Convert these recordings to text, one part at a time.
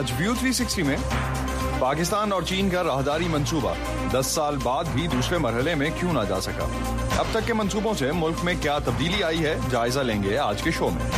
آج ویو 360 میں پاکستان اور چین کا راہداری منصوبہ 10 سال بعد بھی دوسرے مرحلے میں کیوں نہ جا سکا؟ اب تک کے منصوبوں سے ملک میں کیا تبدیلی آئی ہے، جائزہ لیں گے آج کے شو میں۔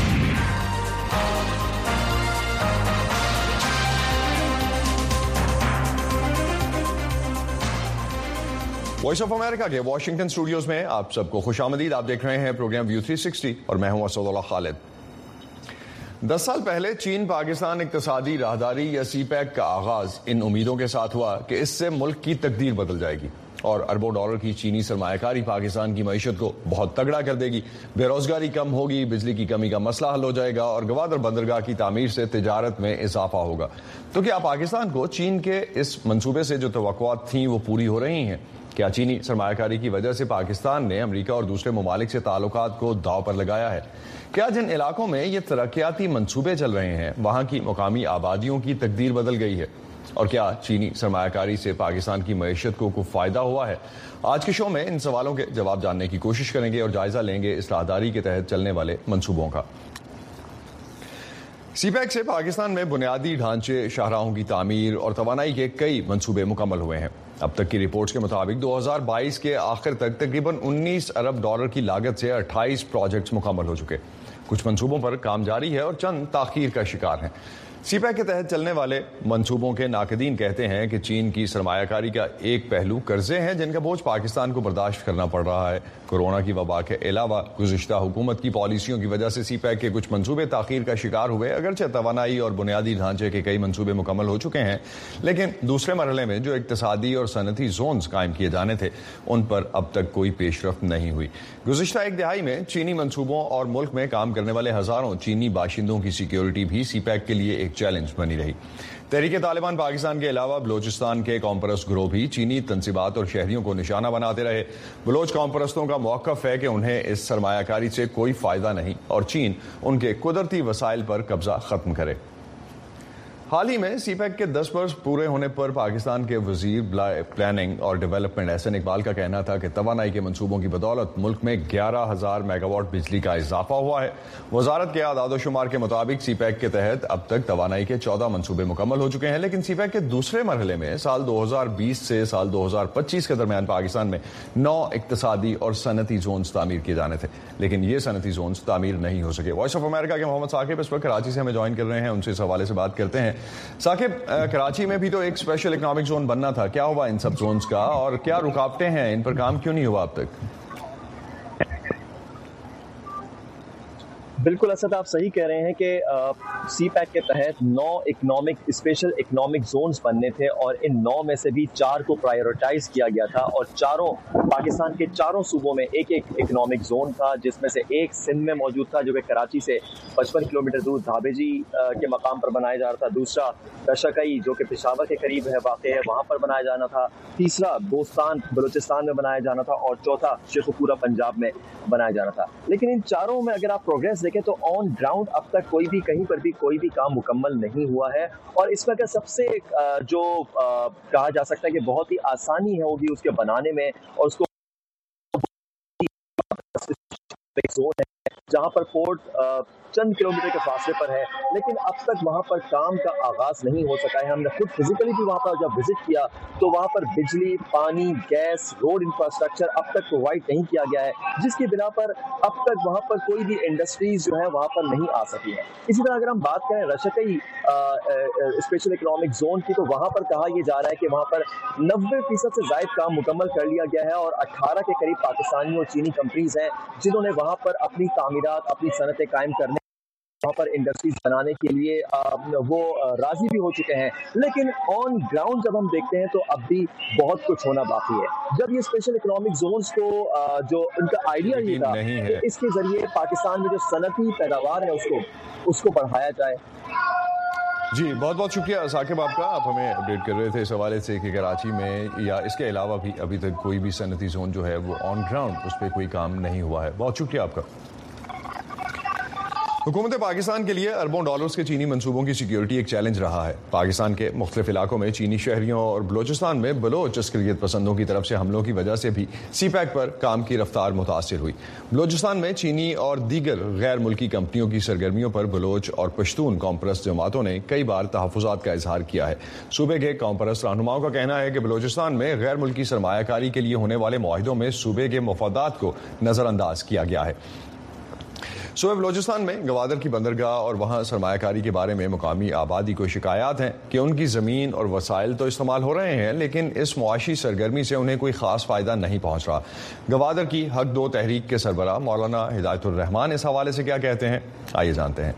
وائس آف امریکہ کے واشنگٹن اسٹوڈیوز میں آپ سب کو خوش آمدید۔ آپ دیکھ رہے ہیں پروگرام ویو 360 اور میں ہوں اسد اللہ خالد۔ 10 سال پہلے چین پاکستان اقتصادی راہداری یا سی پیک کا آغاز ان امیدوں کے ساتھ ہوا کہ اس سے ملک کی تقدیر بدل جائے گی اور اربوں ڈالر کی چینی سرمایہ کاری پاکستان کی معیشت کو بہت تگڑا کر دے گی، بے روزگاری کم ہوگی، بجلی کی کمی کا مسئلہ حل ہو جائے گا اور گوادر بندرگاہ کی تعمیر سے تجارت میں اضافہ ہوگا۔ تو کیا پاکستان کو چین کے اس منصوبے سے جو توقعات تھیں وہ پوری ہو رہی ہیں؟ کیا چینی سرمایہ کاری کی وجہ سے پاکستان نے امریکہ اور دوسرے ممالک سے تعلقات کو داؤ پر لگایا ہے؟ کیا جن علاقوں میں یہ ترقیاتی منصوبے چل رہے ہیں وہاں کی مقامی آبادیوں کی تقدیر بدل گئی ہے؟ اور کیا چینی سرمایہ کاری سے پاکستان کی معیشت کو کوئی فائدہ ہوا ہے؟ آج کے شو میں ان سوالوں کے جواب جاننے کی کوشش کریں گے اور جائزہ لیں گے اس راہداری کے تحت چلنے والے منصوبوں کا۔ سی پیک سے پاکستان میں بنیادی ڈھانچے، شاہراہوں کی تعمیر اور توانائی کے کئی منصوبے مکمل ہوئے ہیں۔ اب تک کی رپورٹس کے مطابق 2022 کے آخر تک تقریباً 19 ارب ڈالر کی لاگت سے 28 پروجیکٹس مکمل ہو چکے۔ کچھ منصوبوں پر کام جاری ہے اور چند تاخیر کا شکار ہیں۔ سی پیک کے تحت چلنے والے منصوبوں کے ناقدین کہتے ہیں کہ چین کی سرمایہ کاری کا ایک پہلو قرضے ہیں جن کا بوجھ پاکستان کو برداشت کرنا پڑ رہا ہے۔ کورونا کی وبا کے علاوہ گزشتہ حکومت کی پالیسیوں کی وجہ سے سی پیک کے کچھ منصوبے تاخیر کا شکار ہوئے۔ اگرچہ توانائی اور بنیادی ڈھانچے کے کئی منصوبے مکمل ہو چکے ہیں، لیکن دوسرے مرحلے میں جو اقتصادی اور صنعتی زونز قائم کیے جانے تھے ان پر اب تک کوئی پیش رفت نہیں ہوئی۔ گزشتہ ایک دہائی میں چینی منصوبوں اور ملک میں کام کرنے والے ہزاروں چینی باشندوں کی سیکیورٹی بھی سی پیک کے لیے ایک چیلنج بنی رہی۔ تحریک طالبان پاکستان کے علاوہ بلوچستان کے قوم پرست گروہ بھی چینی تنصیبات اور شہریوں کو نشانہ بناتے رہے۔ بلوچ قوم پرستوں کا موقف ہے کہ انہیں اس سرمایہ کاری سے کوئی فائدہ نہیں اور چین ان کے قدرتی وسائل پر قبضہ ختم کرے۔ حال ہی میں سی پیک کے 10 برس پورے ہونے پر پاکستان کے وزیر پلاننگ اور ڈیولپمنٹ احسن اقبال کا کہنا تھا کہ توانائی کے منصوبوں کی بدولت ملک میں 11,000 میگا واٹ بجلی کا اضافہ ہوا ہے۔ وزارت کے اعداد و شمار کے مطابق سی پیک کے تحت اب تک توانائی کے 14 منصوبے مکمل ہو چکے ہیں، لیکن سی پیک کے دوسرے مرحلے میں سال 2020 سے سال 2025 کے درمیان پاکستان میں 9 اقتصادی اور صنعتی زونز تعمیر کیے جانے تھے، لیکن یہ صنعتی زونز تعمیر نہیں ہو سکے۔ وائس آف امریکہ کے محمد ثاقب اس وقت کراچی سے ہمیں جوائن کر رہے ہیں، ان سے اس حوالے سے بات کرتے ہیں۔ ثاقب، کراچی میں بھی تو ایک اسپیشل اکنامک زون بننا تھا، کیا ہوا ان سب زونز کا اور کیا رکاوٹیں ہیں، ان پر کام کیوں نہیں ہوا اب تک؟ بالکل اسد، آپ صحیح کہہ رہے ہیں کہ سی پیک کے تحت 9 اسپیشل اکنامک زونز بننے تھے اور ان 9 میں سے بھی 4 کو پرائیورٹائز کیا گیا تھا اور پاکستان کے چاروں صوبوں میں ایک اکنامک زون تھا، جس میں سے ایک سندھ میں موجود تھا جو کہ کراچی سے 55 کلومیٹر دور دھابے جی کے مقام پر بنایا جا رہا تھا، دوسرا رشکئی جو کہ پشاور کے قریب واقع ہے وہاں پر بنایا جانا تھا، تیسرا دوستان بلوچستان میں بنایا جانا تھا اور چوتھا شیخوپورہ پنجاب میں بنایا جانا تھا۔ لیکن ان چاروں میں اگر آپ پروگریس دیکھیں تو آن گراؤنڈ اب تک کہیں پر بھی کوئی بھی کام مکمل نہیں ہوا ہے، اور اس میں سب سے جو کہا جا سکتا ہے کہ بہت ہی آسانی ہوگی اس کے بنانے میں، اور اس کو زون ہے جہاں پر پورٹ چند کلومیٹر کے فاصلے پر ہے، لیکن اب تک وہاں پر کام کا آغاز نہیں ہو سکا ہے۔ ہم نے خود فزیکلی بھی وہاں پر جب وزٹ کیا تو وہاں پر بجلی، پانی، گیس، روڈ انفراسٹرکچر اب تک پرووائڈ نہیں کیا گیا ہے، جس کی بنا پر اب تک وہاں پر کوئی بھی انڈسٹریز جو ہے وہاں پر نہیں آ سکی ہے۔ اسی طرح اگر ہم بات کریں رشکئی اسپیشل اکنامک زون کی، تو وہاں پر کہا یہ جا رہا ہے کہ وہاں پر 90% سے زائد کام مکمل کر لیا گیا ہے اور 18 کے قریب پاکستانی اور چینی کمپنیز ہیں جنہوں نے وہاں پر اپنی تعمیرات، اپنی صنعتیں قائم کرنے، وہاں پر انڈسٹریز بنانے کے لیے وہ راضی بھی ہو چکے ہیں۔ لیکن آن گراؤنڈ جب ہم دیکھتے ہیں تو اب بھی بہت کچھ ہونا باقی ہے۔ جب یہ اسپیشل اکنامک زونز کو جو ان کا آئیڈیا یہ تھا کہ اس کے ذریعے پاکستان میں جو صنعتی پیداوار ہے اس کو بڑھایا جائے۔ جی بہت بہت شکریہ ثاقب آپ کا، آپ ہمیں اپڈیٹ کر رہے تھے اس حوالے سے کہ کراچی میں یا اس کے علاوہ بھی ابھی تک کوئی بھی صنعتی زون جو ہے وہ آن گراؤنڈ اس پہ کوئی کام نہیں ہوا ہے۔ بہت شکریہ آپ کا۔ हुकूमत पाकिस्तान के लिए अरबों डॉलर्स के चीनी मंसूबों की सिक्योरिटी एक चैलेंज रहा है। पाकिस्तान के मुख्तलिफ इलाकों में चीनी शहरियों और बलोचिस्तान में बलोच अस्करियत पसंदों की तरफ से हमलों की वजह से भी सीपैक पर काम की रफ्तार मुतासिर हुई। बलोचिस्तान में चीनी और दीगर गैर मुल्की कंपनियों की सरगर्मियों पर बलोच और पश्तून कौमपरस्त जमातों ने कई बार तहफ़्फ़ुज़ात का इजहार किया है। सूबे के कौमपरस्त रहनुमाओं का कहना है कि बलोचिस्तान में गैर मुल्की सरमायाकारी के लिए होने वाले मुआहिदों में सूबे के मफादात को नज़रअंदाज किया गया है। सूबे बलोचिस्तान में गवादर की बंदरगाह और वहाँ सरमायाकारी के बारे में मुकामी आबादी को शिकायत हैं कि उनकी ज़मीन और वसाइल तो इस्तेमाल हो रहे हैं, लेकिन इस मुआशी सरगर्मी से उन्हें कोई ख़ास फ़ायदा नहीं पहुँच रहा। गवादर की हक दो तहरीक के सरबराह मौलाना हिदायतुर रहमान इस हवाले से क्या कहते हैं, आइए जानते हैं।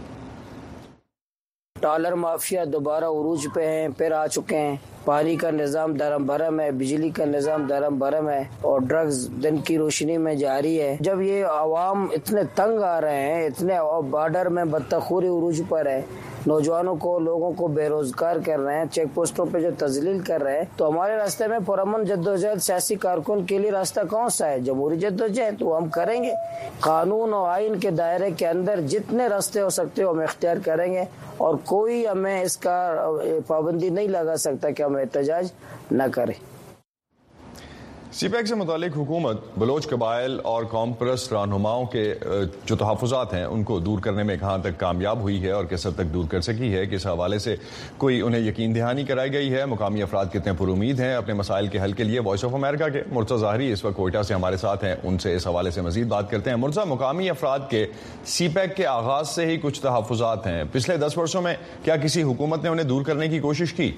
डॉलर माफिया दोबारा उरूज पे हैं, फिर आ चुके हैं। पानी का निज़ाम दरम भरम है, बिजली का निज़ाम दरम भरम है और ड्रग्स दिन की रोशनी में जारी है। जब ये आवाम इतने तंग आ रहे हैं, इतने बॉर्डर में बदतखूरी उरूज पर है, नौजवानों को लोगों को बेरोजगार कर रहे हैं, चेक पोस्टों पे जो तजलील कर रहे हैं, तो हमारे रास्ते में पुरअमन जद्दोजहद सियासी कारकुन के लिए रास्ता कौन सा है? जमहूरी जद्दोजहद, वो हम करेंगे। कानून और आइन के दायरे के अंदर जितने रास्ते हो सकते हो हम इख्तियार करेंगे और कोई हमें इसका पाबंदी नहीं लगा सकता कि हम एहतजाज न करें। सीपैक से मुतालिक हुकूमत बलोच कबाइल और कौमपरस्त रहनुमाओं के जो तहफ़्फ़ुज़ात हैं उनको दूर करने में कहाँ तक कामयाब हुई है और किस हद तक दूर कर सकी है, किस हवाले से कोई उन्हें यकीन दहानी कराई गई है, मुकामी अफराद कितने पुरुमीद हैं अपने मसाइल के हल के लिए। वॉइस ऑफ अमेरिका के मुर्तज़ा ज़ाहरी इस वक्त कोयटा से हमारे साथ हैं, उनसे इस हवाले से मज़ीद बात करते हैं। मुर्तज़ा, मुकामी अफराद के सीपैक के आगाज़ से ही कुछ तहफ़्फ़ुज़ात हैं, पिछले 10 वर्षों में क्या किसी हुकूमत ने उन्हें दूर करने की कोशिश की?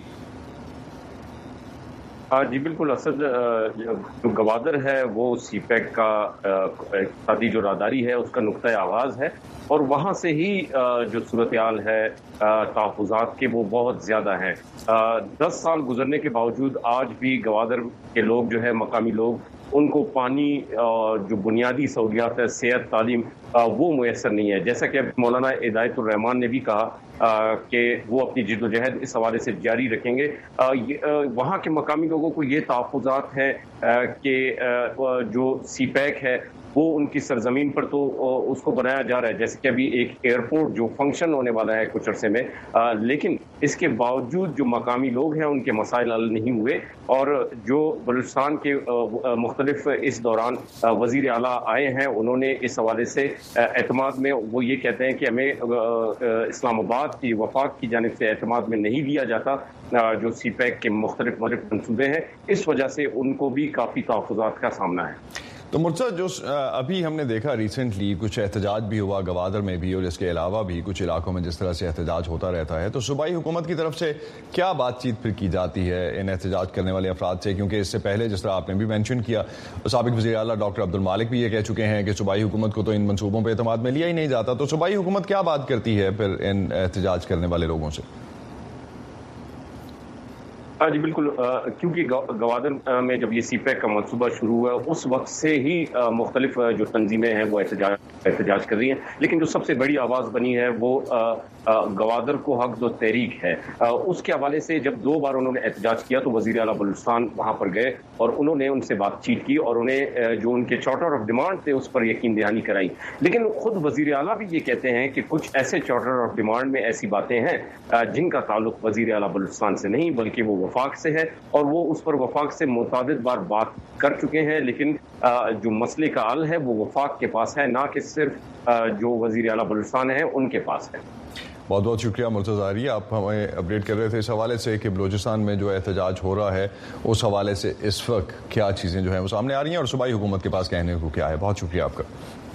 जी बिल्कुल। असद जो गवादर है वो सीपैक का इक़्तिसादी जो राहदारी है उसका नुक्ता आगाज़ है और वहाँ से ही जो सूरत हाल है तहफ़्फ़ुज़ात के वो बहुत ज़्यादा हैं। 10 साल गुजरने के बावजूद आज भी गवादर के लोग जो है मकामी लोग उनको पानी जो बुनियादी सहूलियात है, सेहत, तालीम वो मुयसर नहीं है। जैसा कि मौलाना हिदायतुर रहमान ने भी कहा कि वो अपनी जिद्दोजहद इस हवाले से जारी रखेंगे। वहाँ के मकामी लोगों को ये तहफ़्फ़ुज़ात है कि जो सीपैक है वो उनकी सरजमीन पर तो उसको बनाया जा रहा है, जैसे कि अभी एक एयरपोर्ट जो फंक्शन होने वाला है कुछ अरसे में, लेकिन इसके बावजूद जो मकामी लोग हैं उनके मसाइल हल नहीं हुए। और जो बलूचिस्तान के मुख्तलिफ इस दौरान वज़ीर आला आए हैं, उन्होंने इस हवाले से एतमाद में वो ये कहते हैं कि हमें इस्लामाबाद की वफाक की जानिब से एतमाद में नहीं लिया जाता जो सीपैक के मुख्तलिफ मंसूबे हैं, इस वजह से उनको भी काफ़ी तहफ़्फ़ुज़ात का सामना है। तो मुर्तज़ा, जो अभी हमने देखा रिसेंटली कुछ एहतजाज भी हुआ गवादर में भी और इसके अलावा भी कुछ इलाकों में जिस तरह से एहतजाज होता रहता है, तो सूबाई हुकूमत की तरफ से क्या बातचीत फिर की जाती है इन एहतजाज करने वाले अफराद से? क्योंकि इससे पहले जिस तरह आपने भी मेंशन किया, साबिक वज़ीर आला डॉक्टर अब्दुल मालिक भी ये कह चुके हैं कि सूबाई हुकूमत को तो इन मनसूबों पर एतमाद में लिया ही नहीं जाता। तो सूबाई हुकूमत क्या बात करती है फिर इन एहतजाज करने वाले लोगों से? जी बिल्कुल, क्योंकि गवादर में जब ये सीपैक का मनसूबा शुरू हुआ उस वक्त से ही मुख्तलिफ जो तंजीमें हैं वो एहतजाज कर रही हैं, लेकिन जो सबसे बड़ी आवाज़ बनी है वो गवादर को हक दो तहरीक है। उसके हवाले से जब 2 बार उन्होंने एहतजाज किया तो वज़ीर आला बलूचिस्तान वहाँ पर गए और उन्होंने उनसे बातचीत की और उन्हें जो उनके चार्टर ऑफ डिमांड थे उस पर यकीन दहानी कराई। लेकिन खुद वज़ीर आला भी ये कहते हैं कि कुछ ऐसे चार्टर ऑफ डिमांड में ऐसी बातें हैं जिनका ताल्लुक वज़ीर आला बलूचिस्तान से नहीं बल्कि वो वफाक से है और वो उस पर वफाक से मुतादिद बार बात कर चुके हैं, लेकिन जो मसले का हल है वो वफाक के पास है, ना कि सिर्फ जो वज़ीर आला बलूचिस्तान है उनके पास है। बहुत बहुत शुक्रिया मुर्तज़ा ज़ाहरी, आप हमें अपडेट कर रहे थे इस हवाले से कि बलूचिस्तान में जो एहतजाज हो रहा है उस हवाले से इस वक्त क्या चीज़ें जो हैं वो सामने आ रही हैं और सूबाई हुकूमत के पास कहने को क्या है। बहुत शुक्रिया आपका।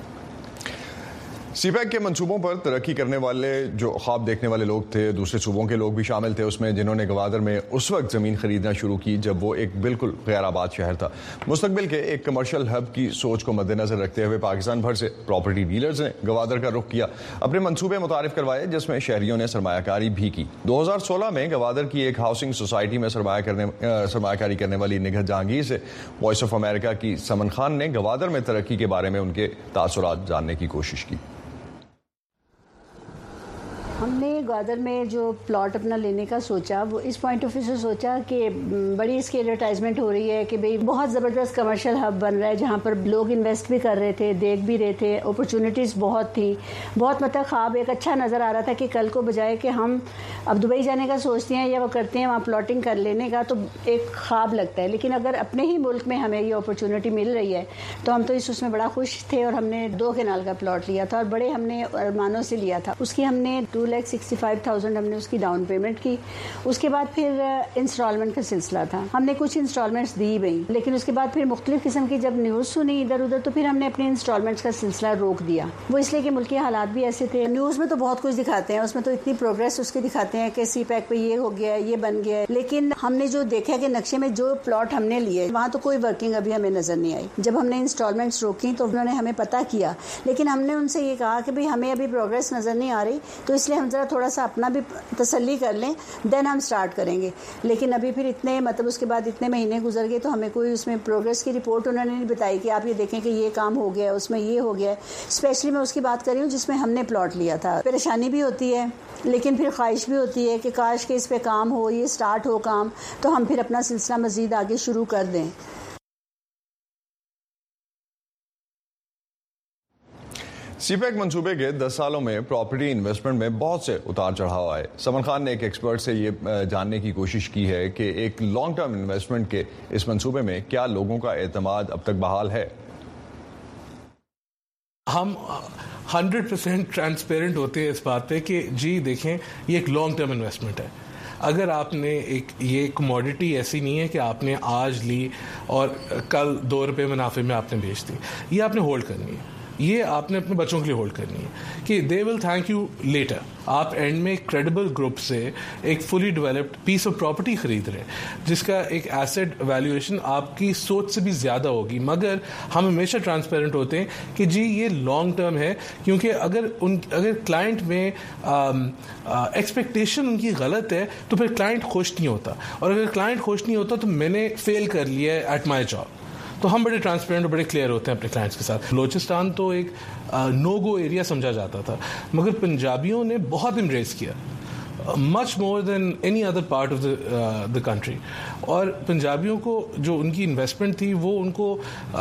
सीपैक के मंसूबों पर तरक्की करने वाले जो ख्वाब देखने वाले लोग थे, दूसरे सूबों के लोग भी शामिल थे उसमें, जिन्होंने गवादर में उस वक्त ज़मीन खरीदना शुरू की जब वो एक बिल्कुल गैर आबाद शहर था। मुस्तकबिल के एक कमर्शियल हब की सोच को मद्देनजर रखते हुए पाकिस्तान भर से प्रॉपर्टी डीलर्स ने गवादर का रुख किया, अपने मनसूबे मुतारिफ करवाए जिसमें शहरियों ने सरमायाकारी भी की। 2016 में गवादर की एक हाउसिंग सोसाइटी में सरमायाकारी करने वाली निगहत जहांगीर से वॉइस ऑफ अमेरिका की समन खान ने गवादर में तरक्की के बारे में उनके तासुरात जानने की कोशिश की। हमने گوادر میں جو پلاٹ اپنا لینے کا سوچا وہ اس پوائنٹ آف ویو سے سوچا کہ بڑی اس کی ایڈورٹائزمنٹ ہو رہی ہے کہ بھئی بہت زبردست کمرشل ہب بن رہا ہے جہاں پر لوگ انویسٹ بھی کر رہے تھے, دیکھ بھی رہے تھے, اپرچونٹیز بہت تھی, بہت مطلب خواب ایک اچھا نظر آ رہا تھا کہ کل کو بجائے کہ ہم اب دبئی جانے کا سوچتے ہیں یا وہ کرتے ہیں وہاں پلاٹنگ کر لینے کا تو ایک خواب لگتا ہے, لیکن اگر اپنے ہی ملک میں ہمیں یہ اپرچونٹی مل رہی ہے تو ہم تو اس میں بڑا خوش تھے اور ہم نے 2 کنال کا پلاٹ لیا تھا اور بڑے ہم نے ارمانوں سے لیا تھا. اس کی ہم نے 2,65,000 ہم نے اس کی ڈاؤن پیمنٹ کی. اس کے بعد پھر انسٹالمنٹ کا سلسلہ تھا, ہم نے کچھ انسٹالمنٹس دی گئی, لیکن اس کے بعد پھر مختلف قسم کی جب نیوز سنی ادھر ادھر تو پھر ہم نے اپنے انسٹالمنٹس کا سلسلہ روک دیا. وہ اس لیے کہ ملکی حالات بھی ایسے تھے. نیوز میں تو بہت کچھ دکھاتے ہیں, اس میں تو اتنی پروگرس اس کے دکھاتے ہیں کہ سی پیک پہ یہ ہو گیا ہے, یہ بن گیا ہے, لیکن ہم نے جو دیکھا کہ نقشے میں جو پلاٹ ہم نے لیے وہاں تو کوئی ورکنگ ابھی ہمیں نظر نہیں آئی. جب ہم نے انسٹالمنٹس روکی تو انہوں نے ہمیں پتہ کیا, لیکن ہم نے ان سے یہ کہا کہ ہمیں ابھی پروگرس نظر نہیں آ رہی تو اس لیے ہم ذرا تھوڑا سا اپنا بھی تسلی کر لیں, دین ہم سٹارٹ کریں گے. لیکن ابھی پھر اتنے مطلب اس کے بعد اتنے مہینے گزر گئے تو ہمیں کوئی اس میں پروگرس کی رپورٹ انہوں نے نہیں بتائی کہ آپ یہ دیکھیں کہ یہ کام ہو گیا, اس میں یہ ہو گیا. اسپیشلی میں اس کی بات کر رہی ہوں جس میں ہم نے پلاٹ لیا تھا. پریشانی بھی ہوتی ہے لیکن پھر خواہش بھی ہوتی ہے کہ کاش کہ اس پہ کام ہو, یہ سٹارٹ ہو کام, تو ہم پھر اپنا سلسلہ مزید آگے شروع کر دیں. سی پیک منصوبے کے 10 سالوں میں پراپرٹی انویسٹمنٹ میں بہت سے اتار چڑھاؤ آئے. سمن خان نے ایک ایکسپرٹ سے یہ جاننے کی کوشش کی ہے کہ ایک لانگ ٹرم انویسٹمنٹ کے اس منصوبے میں کیا لوگوں کا اعتماد اب تک بحال ہے. ہم 100% ٹرانسپیرنٹ ہوتے ہیں اس بات پہ کہ جی دیکھیں یہ ایک لانگ ٹرم انویسٹمنٹ ہے. اگر آپ نے یہ کموڈٹی ایسی نہیں ہے کہ آپ نے آج لی اور کل 2 روپے منافع میں آپ نے بیچ دی, یہ آپ نے ہولڈ کرنی ہے, یہ آپ نے اپنے بچوں کے لیے ہولڈ کرنی ہے کہ دے ول تھینک یو لیٹر. آپ اینڈ میں ایک کریڈیبل گروپ سے ایک فلی ڈیولپڈ پیس آف پراپرٹی خرید رہے ہیں جس کا ایک ایسٹ ویلیویشن آپ کی سوچ سے بھی زیادہ ہوگی. مگر ہم ہمیشہ ٹرانسپیرنٹ ہوتے ہیں کہ جی یہ لانگ ٹرم ہے, کیونکہ اگر کلائنٹ میں ایکسپیکٹیشن ان کی غلط ہے تو پھر کلائنٹ خوش نہیں ہوتا, اور اگر کلائنٹ خوش نہیں ہوتا تو میں نے فیل کر لیا ہے ایٹ مائی جاب. تو ہم بڑے ٹرانسپیرنٹ اور بڑے کلیئر ہوتے ہیں اپنے کلائنٹس کے ساتھ. بلوچستان تو ایک نو گو ایریا سمجھا جاتا تھا, مگر پنجابیوں نے بہت امبریس کیا, مچ مور دین اینی ادر پارٹ آف دا کنٹری. اور پنجابیوں کو جو ان کی انویسٹمنٹ تھی وہ ان کو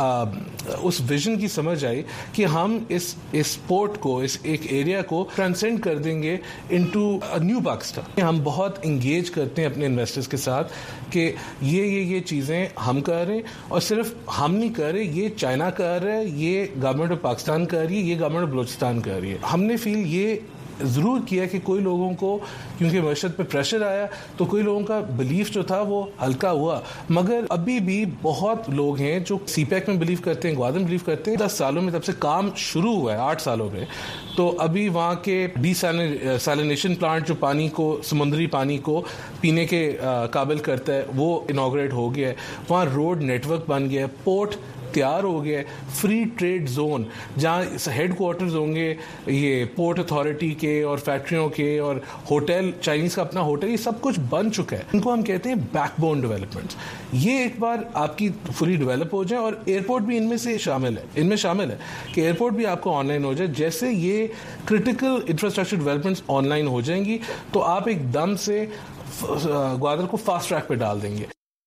اس ویژن کی سمجھ آئی کہ ہم اس پورٹ کو, اس ایک ایریا کو ٹرانسینڈ کر دیں گے انٹو نیو پاکستان. ہم بہت انگیج کرتے ہیں اپنے انویسٹرز کے ساتھ کہ یہ چیزیں ہم کر رہے ہیں, اور صرف ہم نہیں کر رہے, یہ چائنا کر رہا ہے, یہ گورنمنٹ آف پاکستان کر رہی ہے, یہ گورنمنٹ آف بلوچستان کر رہی ہے. ہم نے فیل یہ ضرور کیا کہ کوئی لوگوں کو کیونکہ معیشت پہ پریشر آیا تو کوئی لوگوں کا بلیف جو تھا وہ ہلکا ہوا, مگر ابھی بھی بہت لوگ ہیں جو سی پیک میں بلیو کرتے ہیں, گوادر میں بلیو کرتے ہیں. 10 سالوں میں تب سے کام شروع ہوا ہے, 8 سالوں میں, تو ابھی وہاں کے ڈی سیلینیشن پلانٹ جو پانی کو, سمندری پانی کو پینے کے قابل کرتا ہے, وہ انوگریٹ ہو گیا ہے. وہاں روڈ نیٹ ورک بن گیا ہے, پورٹ تیار ہو گیا, فری ٹریڈ زون جہاں ہیڈ کوارٹرز ہوں گے یہ پورٹ اتھارٹی کے اور فیکٹریوں کے, اور ہوٹل, چائنیز کا اپنا ہوٹل, یہ سب کچھ بن چکا ہے. ان کو ہم کہتے ہیں بیک بون ڈیولپمنٹ. یہ ایک بار آپ کی فلی ڈیولپ ہو جائے, اور ایئرپورٹ بھی ان میں شامل ہے کہ ایئرپورٹ بھی آپ کو آن لائن ہو جائے. جیسے یہ کرٹیکل انفراسٹرکچر ڈیولپمنٹس آن لائن ہو جائیں گی تو آپ ایک دم سے گوادر کو فاسٹ ٹریک پہ ڈال دیں گے.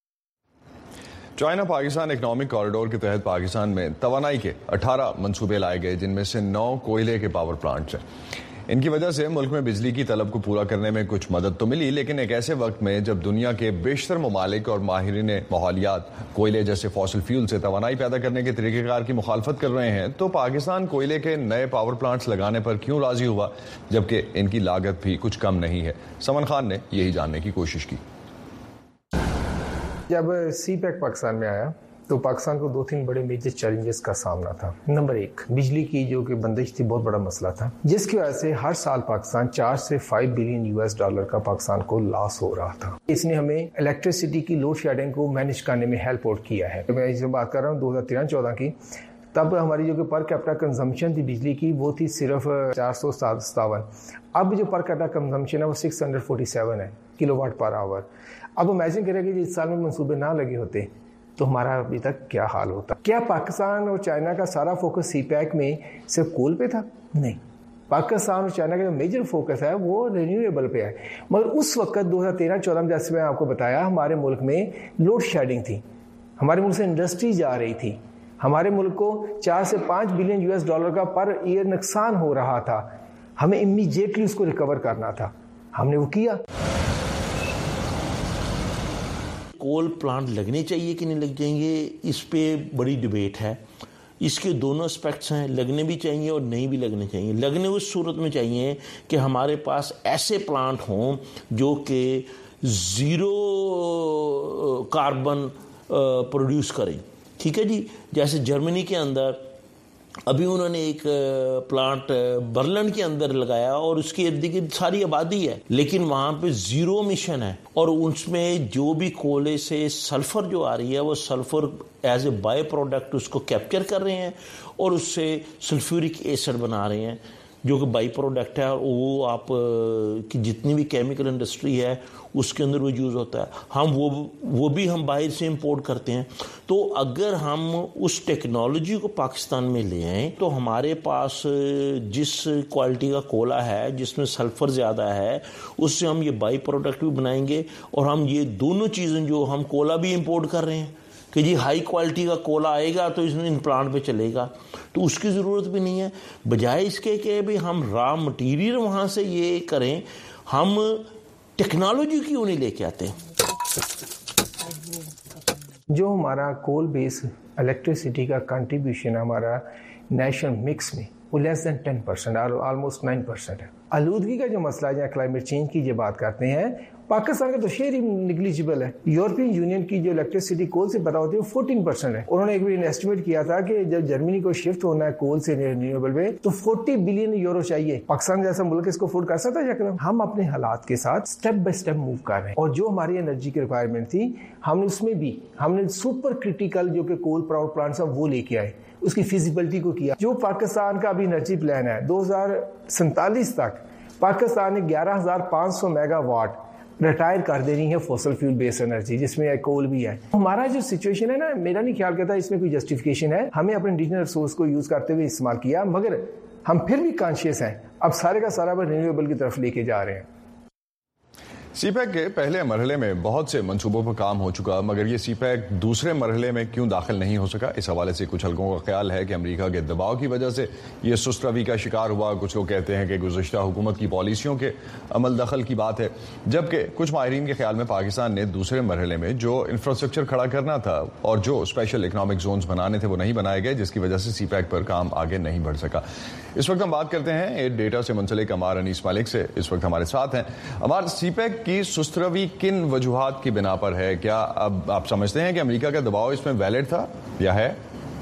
چائنا پاکستان اکنامک کوریڈور کے تحت پاکستان میں توانائی کے 18 منصوبے لائے گئے, جن میں سے 9 کوئلے کے پاور پلانٹس ہیں. ان کی وجہ سے ملک میں بجلی کی طلب کو پورا کرنے میں کچھ مدد تو ملی, لیکن ایک ایسے وقت میں جب دنیا کے بیشتر ممالک اور ماہرین ماحولیات کوئلے جیسے فاسل فیول سے توانائی پیدا کرنے کے طریقہ کار کی مخالفت کر رہے ہیں, تو پاکستان کوئلے کے نئے پاور پلانٹس لگانے پر کیوں راضی ہوا جبکہ ان کی لاگت بھی کچھ کم نہیں ہے. سمن خان نے یہی جاننے کی کوشش کی. جب سی پیک پاکستان میں آیا تو پاکستان کو 2-3 بڑے میجر چیلنجز کا سامنا تھا. نمبر 1 بجلی کی جو کہ بندش تھی, بہت بڑا مسئلہ تھا, جس کی وجہ سے ہر سال پاکستان 4 سے 5 بلین US$ کا پاکستان کو لاس ہو رہا تھا. اس نے ہمیں الیکٹریسٹی کی لوڈ شیڈنگ کو مینیج کرنے میں ہیلپ آؤٹ کیا ہے. میں اس سے بات کر رہا ہوں 2013-14 کی, تب ہماری جو کہ پر کیپٹا کنزمپشن تھی بجلی کی وہ تھی صرف 457. اب جو پر کیپٹا کنزمپشن ہے وہ 647 ہے کلو واٹ پر آور. اب امیجن کریں کہ اس سال میں منصوبے نہ لگے ہوتے تو ہمارا ابھی تک کیا حال ہوتا. کیا پاکستان اور چائنا کا سارا فوکس سی پیک میں صرف کول پہ تھا؟ نہیں, پاکستان اور چائنا کا جو میجر فوکس ہے وہ رینیویبل پہ ہے. مگر اس وقت 2013-14 میں جیسے میں آپ کو بتایا ہمارے ملک میں لوڈ شیڈنگ تھی, ہمارے ملک سے انڈسٹری جا رہی تھی, ہمارے ملک کو 4 سے 5 بلین US ڈالر کا پر ایئر نقصان ہو رہا تھا. ہمیں امیجیٹلی اس کو ریکور کرنا تھا, ہم نے وہ کیا. کول پلانٹ لگنے چاہیے کہ نہیں لگ جائیں گے, اس پہ بڑی ڈبیٹ ہے. اس کے دونوں اسپیکٹس ہیں, لگنے بھی چاہیے اور نہیں بھی لگنے چاہیے. لگنے اس صورت میں چاہیے کہ ہمارے پاس ایسے پلانٹ ہوں جو کہ زیرو کاربن پروڈیوس کریں. ٹھیک ہے جی, جیسے جرمنی کے اندر ابھی انہوں نے ایک پلانٹ برلن کے اندر لگایا اور اس کی ارد گرد ساری آبادی ہے, لیکن وہاں پہ زیرو ایمیشن ہے, اور اس میں جو بھی کولے سے سلفر جو آ رہی ہے وہ سلفر ایز اے بائی پروڈکٹ اس کو کیپچر کر رہے ہیں اور اس سے سلفیورک ایسڈ بنا رہے ہیں جو کہ بائی پروڈکٹ ہے, اور وہ آپ کی جتنی بھی کیمیکل انڈسٹری ہے اس کے اندر وہ یوز ہوتا ہے. ہم وہ بھی ہم باہر سے امپورٹ کرتے ہیں. تو اگر ہم اس ٹیکنالوجی کو پاکستان میں لے آئیں تو ہمارے پاس جس کوالٹی کا کولا ہے جس میں سلفر زیادہ ہے اس سے ہم یہ بائی پروڈکٹ بھی بنائیں گے, اور ہم یہ دونوں چیزیں جو ہم کولا بھی امپورٹ کر رہے ہیں کہ جی ہائی کوالٹی کا کولا آئے گا تو اس میں ان پلانٹ پہ چلے گا, تو اس کی ضرورت بھی نہیں ہے. بجائے اس کے کہ بھی ہم را مٹیریل وہاں سے یہ کریں, ہم ٹیکنالوجی کیوں نہیں لے کے آتے. جو ہمارا کول بیس الیکٹریسٹی کا کنٹریبیوشن ہمارا نیشنل مکس میں وہ لیس دین 10%, آلموسٹ 9% ہے. آلودگی کا جو مسئلہ ہے, جہاں کلائمیٹ چینج کی جو بات کرتے ہیں, پاکستان کا تو شیئر ہی نیگلیجبل ہے. یورپین یونین کی جو الیکٹریسٹی کول سے پیدا ہوتی ہے وہ 14% ہے. انہوں نے ایک بار ایسٹیمیٹ کیا تھا کہ جب جرمنی کو شفٹ ہونا ہے کول سے رینیویبل میں تو 40 بلین یورو چاہیے. پاکستان جیسا ملک اس کو افورڈ کر سکتا ہے یقیناً. ہم اپنے حالات کے ساتھ سٹیپ بائی سٹیپ موو کر رہے ہیں, اور جو ہماری انرجی کی ریکوائرمنٹ تھی ہم نے اس میں بھی ہم نے سپر کرٹیکل جو کہ کول پاور پلانٹس ہیں وہ لے کے آئے, اس کی فیزیبلٹی کو کیا. جو پاکستان کا ابھی انرجی پلان ہے 2047 تک پاکستان نے 11,500 میگا واٹ ریٹائر کر دینی ہے فوسل فیول بیس انرجی, جس میں کول بھی ہے. ہمارا جو سچویشن ہے نا, میرا نہیں خیال کرتا اس میں کوئی جسٹیفیکیشن ہے. ہمیں اپنے انڈیجنس ریسورس کو یوز کرتے ہوئے استعمال کیا, مگر ہم پھر بھی کانشیس ہیں, اب سارے کا سارا رینیویبل کی طرف لے کے جا رہے ہیں. سی پیک کے پہلے مرحلے میں بہت سے منصوبوں پر کام ہو چکا, مگر یہ سی پیک دوسرے مرحلے میں کیوں داخل نہیں ہو سکا؟ اس حوالے سے کچھ حلقوں کا خیال ہے کہ امریکہ کے دباؤ کی وجہ سے یہ سست روی کا شکار ہوا. کچھ لوگ کہتے ہیں کہ گزشتہ حکومت کی پالیسیوں کے عمل دخل کی بات ہے, جبکہ کچھ ماہرین کے خیال میں پاکستان نے دوسرے مرحلے میں جو انفراسٹرکچر کھڑا کرنا تھا اور جو اسپیشل اکنامک زونز بنانے تھے وہ نہیں بنائے گئے, جس کی وجہ سے سی پیک پر کام آگے نہیں بڑھ سکا. اس وقت ہم بات کرتے ہیں ایڈ ڈیٹا سے منسلک عمار انیس مالک سے, اس وقت ہمارے ساتھ ہیں. عمار, سی پیک کی سست روی کن وجوہات کی بنا پر ہے؟ کیا اب آپ سمجھتے ہیں کہ امریکہ کا دباؤ اس میں ویلڈ تھا یا ہے؟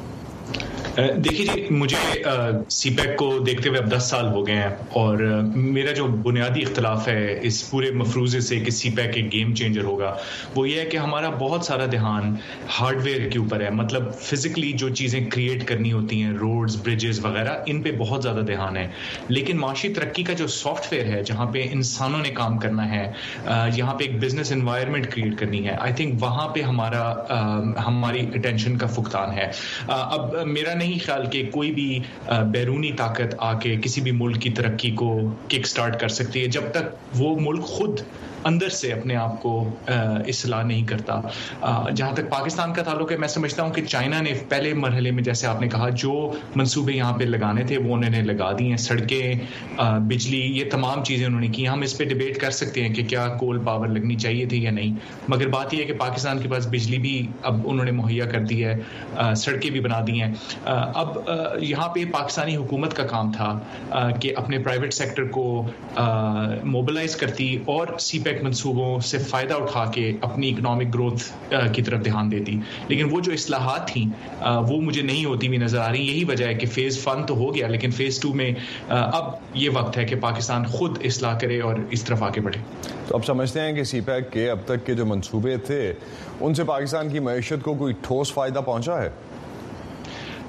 دیکھیے جی, مجھے سی پیک کو دیکھتے ہوئے اب 10 سال ہو گئے ہیں, اور میرا جو بنیادی اختلاف ہے اس پورے مفروضے سے کہ سی پیک ایک گیم چینجر ہوگا وہ یہ ہے کہ ہمارا بہت سارا دھیان ہارڈ ویئر کے اوپر ہے. مطلب فزیکلی جو چیزیں کریٹ کرنی ہوتی ہیں, روڈز, برجز وغیرہ, ان پہ بہت زیادہ دھیان ہے. لیکن معاشی ترقی کا جو سافٹ ویئر ہے, جہاں پہ انسانوں نے کام کرنا ہے, یہاں پہ ایک بزنس انوائرمنٹ کریٹ کرنی ہے, آئی تھنک وہاں پہ ہماری اٹینشن کا فقدان ہے. اب میرا نہیں خیال کہ کوئی بھی بیرونی طاقت آ کے کسی بھی ملک کی ترقی کو کک سٹارٹ کر سکتی ہے جب تک وہ ملک خود اندر سے اپنے آپ کو اصلاح نہیں کرتا. جہاں تک پاکستان کا تعلق ہے, میں سمجھتا ہوں کہ چائنا نے پہلے مرحلے میں, جیسے آپ نے کہا, جو منصوبے یہاں پہ لگانے تھے وہ انہوں نے لگا دی ہیں. سڑکیں, بجلی, یہ تمام چیزیں انہوں نے کی. ہم اس پہ ڈیبیٹ کر سکتے ہیں کہ کیا کول پاور لگنی چاہیے تھی یا نہیں, مگر بات یہ ہے کہ پاکستان کے پاس بجلی بھی اب انہوں نے مہیا کر دی ہے, سڑکیں بھی بنا دی ہیں. اب یہاں پہ پاکستانی حکومت کا کام تھا کہ اپنے پرائیویٹ سیکٹر کو موبلائز کرتی اور سی پیک منصوبوں سے فائدہ اٹھا کے اپنی اکنامک گروتھ کی طرف دھیان دیتی. لیکن وہ جو اصلاحات تھیں وہ مجھے نہیں ہوتی بھی نظر آ رہی. یہی وجہ ہے کہ فیز 1 تو ہو گیا, لیکن فیز 2 میں اب یہ وقت ہے کہ پاکستان خود اصلاح کرے اور اس طرف آگے بڑھے. تو اب سمجھتے ہیں کہ سی پیک کے اب تک کے جو منصوبے تھے ان سے پاکستان کی معیشت کو کوئی ٹھوس فائدہ پہنچا ہے؟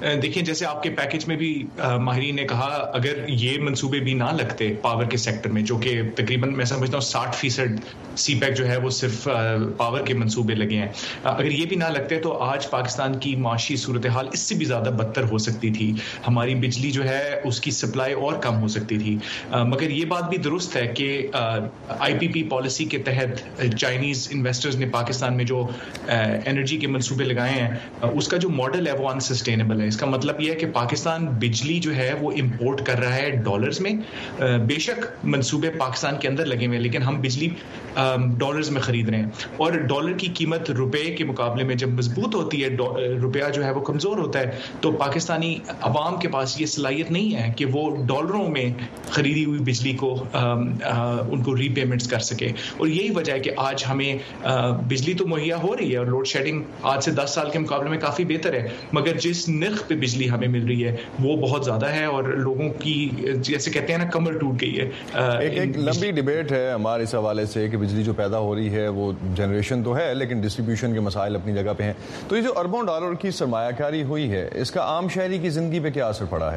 देखिए जैसे आपके पैकेज में भी माहिरीन ने कहा, अगर ये मंसूबे भी ना लगते पावर के सेक्टर में, जो कि तकरीबन मैं समझता हूँ 60% सीपैक जो है वो सिर्फ पावर के मंसूबे लगे हैं, अगर ये भी ना लगते तो आज पाकिस्तान की माशी सूरत हाल इससे भी ज़्यादा बदतर हो सकती थी। हमारी बिजली जो है उसकी सप्लाई और कम हो सकती थी। मगर ये बात भी दुरुस्त है कि IPP पॉलिसी के तहत चाइनीज़ इन्वेस्टर्स ने पाकिस्तान में जो एनर्जी के मंसूबे लगाए हैं, उसका जो मॉडल है वो अनसस्टेनेबल है। इसका मतलब ये है कि पाकिस्तान बिजली जो है वो इंपोर्ट कर रहा है डॉलर्स में। बेशक मंसूबे पाकिस्तान के अंदर लगे हुए हैं, लेकिन हम बिजली डॉलर्स में खरीद रहे हैं, और डॉलर की कीमत रुपए के मुकाबले में जब मजबूत होती है, रुपया जो है वो कमज़ोर होता है, तो पाकिस्तानी अवाम के पास ये सलाहियत नहीं है कि वो डॉलरों में खरीदी हुई बिजली को उनको रीपेमेंट्स कर सके। और यही वजह है कि आज हमें बिजली तो मुहैया हो रही है और लोड शेडिंग आज से 10 साल के मुकाबले में काफ़ी बेहतर है, मगर जिस नर्ख पे बिजली हमें मिल रही है वो बहुत ज़्यादा है, और लोगों की जैसे कहते हैं ना कमर टूट गई है। एक लंबी डिबेट है हमारे इस हवाले से कि बिजली जो पैदा हो रही है वो जनरेशन तो है, लेकिन डिस्ट्रीब्यूशन के मसाइल अपनी जगह पे हैं। तो ये जो अरबों डॉलर की सरमायाकारी हुई है, इसका आम शहरी की ज़िंदगी पे क्या असर पड़ा है?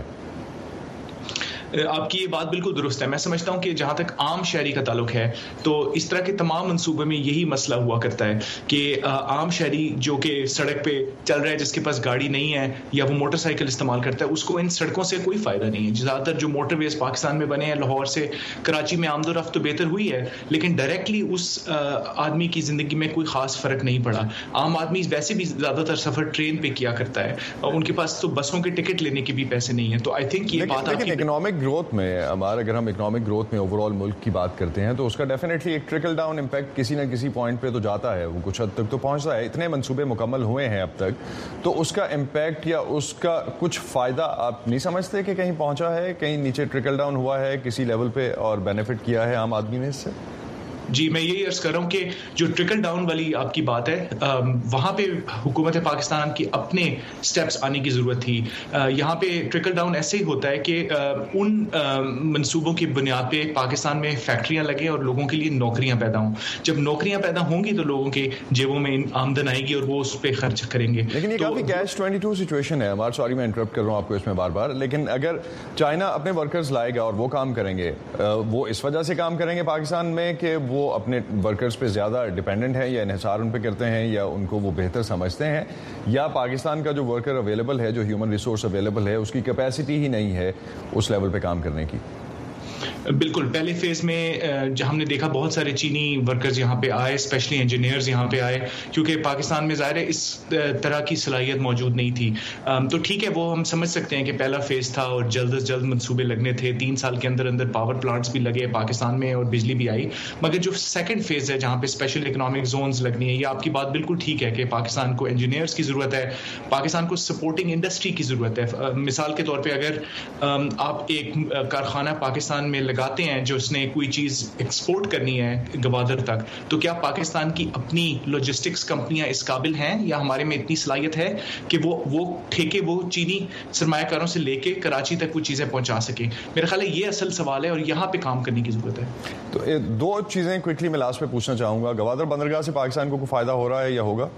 आपकी ये बात बिल्कुल दुरुस्त है। मैं समझता हूँ कि जहाँ तक आम शहरी का ताल्लुक है, तो इस तरह के तमाम मंसूबे में यही मसला हुआ करता है कि आम शहरी जो कि सड़क पे चल रहा है, जिसके पास गाड़ी नहीं है या वो मोटरसाइकिल इस्तेमाल करता है, उसको इन सड़कों से कोई फ़ायदा नहीं है। ज़्यादातर जो मोटरवेज पाकिस्तान में बने हैं, लाहौर से कराची में आमदोरफ्त तो बेहतर हुई है, लेकिन डायरेक्टली उस आदमी की ज़िंदगी में कोई ख़ास फ़र्क नहीं पड़ा। आम आदमी वैसे भी ज़्यादातर सफ़र ट्रेन पर किया करता है, और उनके पास तो बसों के टिकट लेने के भी पैसे नहीं है। तो आई थिंक ये बात इकोनॉमिक ग्रोथ में अगर हम इकोनॉमिक ग्रोथ में ओवरऑल मुल्क की बात करते हैं, तो उसका डेफिनेटली एक ट्रिकल डाउन इम्पैक्ट किसी न किसी पॉइंट पे तो जाता है, वो कुछ हद तक तो पहुंचता है। इतने मंसूबे मुकम्मल हुए हैं अब तक, तो उसका इम्पैक्ट या उसका कुछ फ़ायदा आप नहीं समझते कि कहीं पहुंचा है, कहीं नीचे ट्रिकल डाउन हुआ है किसी लेवल पे और बेनिफिट किया है आम आदमी ने इससे? जी, मैं यही अर्ज कर रहा हूँ कि जो ट्रिकल डाउन वाली आपकी बात है, वहाँ पे हुकूमत पाकिस्तान की अपने स्टेप्स आने की ज़रूरत थी। यहाँ पे ट्रिकल डाउन ऐसे ही होता है कि उन मंसूबों की बुनियाद पे पाकिस्तान में फैक्ट्रियाँ लगें और लोगों के लिए नौकरियाँ पैदा हों। जब नौकरियाँ पैदा होंगी तो लोगों के जेबों में आमदन आएगी और वो उस पर खर्च करेंगे। लेकिन ये काफ़ी कैच-22 सिचुएशन है हमारा। सॉरी मैं इंटरप्ट कर रहा हूँ आपको इसमें बार बार, लेकिन अगर चाइना अपने वर्कर्स लाएगा और वो काम करेंगे, वो इस वजह से काम करेंगे पाकिस्तान में कि वो अपने वर्कर्स पे ज़्यादा डिपेंडेंट हैं या इन्हिसार उन पे करते हैं या उनको वो बेहतर समझते हैं, या पाकिस्तान का जो वर्कर अवेलेबल है, जो ह्यूमन रिसोर्स अवेलेबल है, उसकी कैपेसिटी ही नहीं है उस लेवल पे काम करने की? बिल्कुल, पहले फेज में जब हमने देखा बहुत सारे चीनी वर्कर्स यहाँ पे आए, स्पेशली इंजीनियर्स यहाँ पे आए, क्योंकि पाकिस्तान में ज़ाहिर है इस तरह की सलाहियत मौजूद नहीं थी। तो ठीक है, वो हम समझ सकते हैं कि पहला फेज था और जल्द से जल्द मंसूबे लगने थे। 3 साल के अंदर अंदर पावर प्लांट्स भी लगे पाकिस्तान में और बिजली भी आई। मगर जो सेकंड फेज है जहाँ पे स्पेशल इकोनॉमिक जोन्स लगनी है, ये आपकी बात बिल्कुल ठीक है कि पाकिस्तान को इंजीनियर्स की ज़रूरत है, पाकिस्तान को सपोर्टिंग इंडस्ट्री की ज़रूरत है। मिसाल के तौर पर अगर आप एक कारखाना पाकिस्तान में लगाते हैं जो उसने कोई चीज एक्सपोर्ट करनी है गवादर तक, तो क्या पाकिस्तान की अपनी लॉजिस्टिक्स कंपनियां इस काबिल हैं या हमारे में इतनी सलाहियत है कि वो ठेके वो चीनी सरमायाकारों से लेके कराची तक वो चीजें पहुंचा सके? मेरा ख्याल है ये असल सवाल है और यहाँ पे काम करने की जरूरत है। तो 2 चीजें क्विकली मैं लास्ट में पूछना चाहूंगा। गवादर बंदरगाह से पाकिस्तान को फायदा हो रहा है या होगा?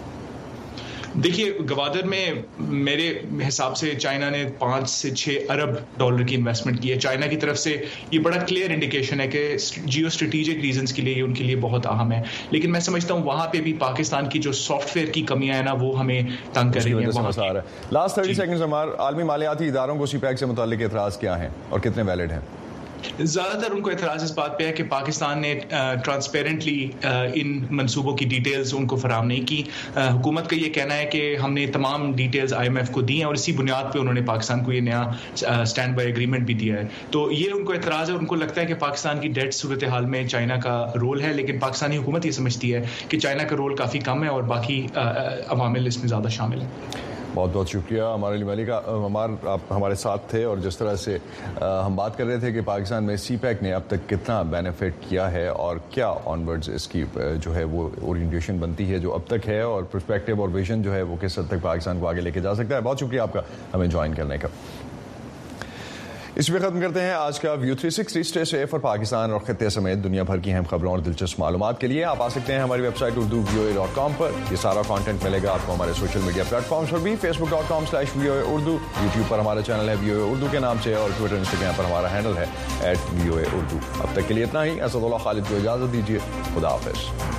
देखिए, गवादर में मेरे हिसाब से चाइना ने 5 से 6 अरब डॉलर की इन्वेस्टमेंट की है। चाइना की तरफ से ये बड़ा क्लियर इंडिकेशन है कि जियो स्ट्रेटेजिक रीजंस के लिए ये उनके लिए बहुत अहम है। लेकिन मैं समझता हूँ वहाँ पे भी पाकिस्तान की जो सॉफ्टवेयर की कमियां है ना, वो हमें तंग कर रही है। लास्ट 30 सेकंड्स हमारे आलमी मालियाती इदारों को सीपैक से मुताल्लिक एतराज़ क्या हैं और कितने वैलिड हैं? ज़्यादातर उनको एतराज़ इस बात पे है कि पाकिस्तान ने ट्रांसपेरेंटली इन मंसूबों की डिटेल्स उनको फराहम नहीं की। हुकूमत का ये कहना है कि हमने तमाम डिटेल्स IMF को दी हैं और इसी बुनियाद पे उन्होंने पाकिस्तान को ये नया स्टैंड बाय एग्रीमेंट भी दिया है। तो ये उनको एतराज़ है। उनको लगता है कि पाकिस्तान की डेट सूरत हाल में चाइना का रोल है, लेकिन पाकिस्तानी हुकूमत ये समझती है कि चाइना का रोल काफ़ी कम है और बाकी अवामिल इसमें ज़्यादा शामिल हैं। बहुत बहुत शुक्रिया हमारे लिए मलिका, आप हमारे साथ थे और जिस तरह से हम बात कर रहे थे कि पाकिस्तान में सीपैक ने अब तक कितना बेनिफिट किया है और क्या ऑनवर्ड्स इसकी जो है वो ओरिएंटेशन बनती है जो अब तक है, और पर्सपेक्टिव और विजन जो है वो किस हद तक पाकिस्तान को आगे लेके जा सकता है। बहुत शुक्रिया आपका हमें ज्वाइन करने का। اس پہ ختم کرتے ہیں آج کا ویو 360. اسٹے سیف اور پاکستان اور خطے سمیت دنیا بھر کی اہم خبروں اور دلچسپ معلومات کے لیے آپ آ سکتے ہیں ہماری ویب سائٹ urdu.voa.com پر. یہ سارا کانٹینٹ ملے گا آپ کو ہمارے سوشل میڈیا پلیٹ فارمز پر بھی, facebook.com/VOA Urdu, یوٹیوب پر ہمارا چینل ہے VOA Urdu کے نام سے, اور ٹویٹر انسٹاگرام پر ہمارا ہینڈل ہے @VOA Urdu. اب تک کے لیے اتنا ہی. اسد اللہ خالد کو اجازت دیجیے. خدا حافظ.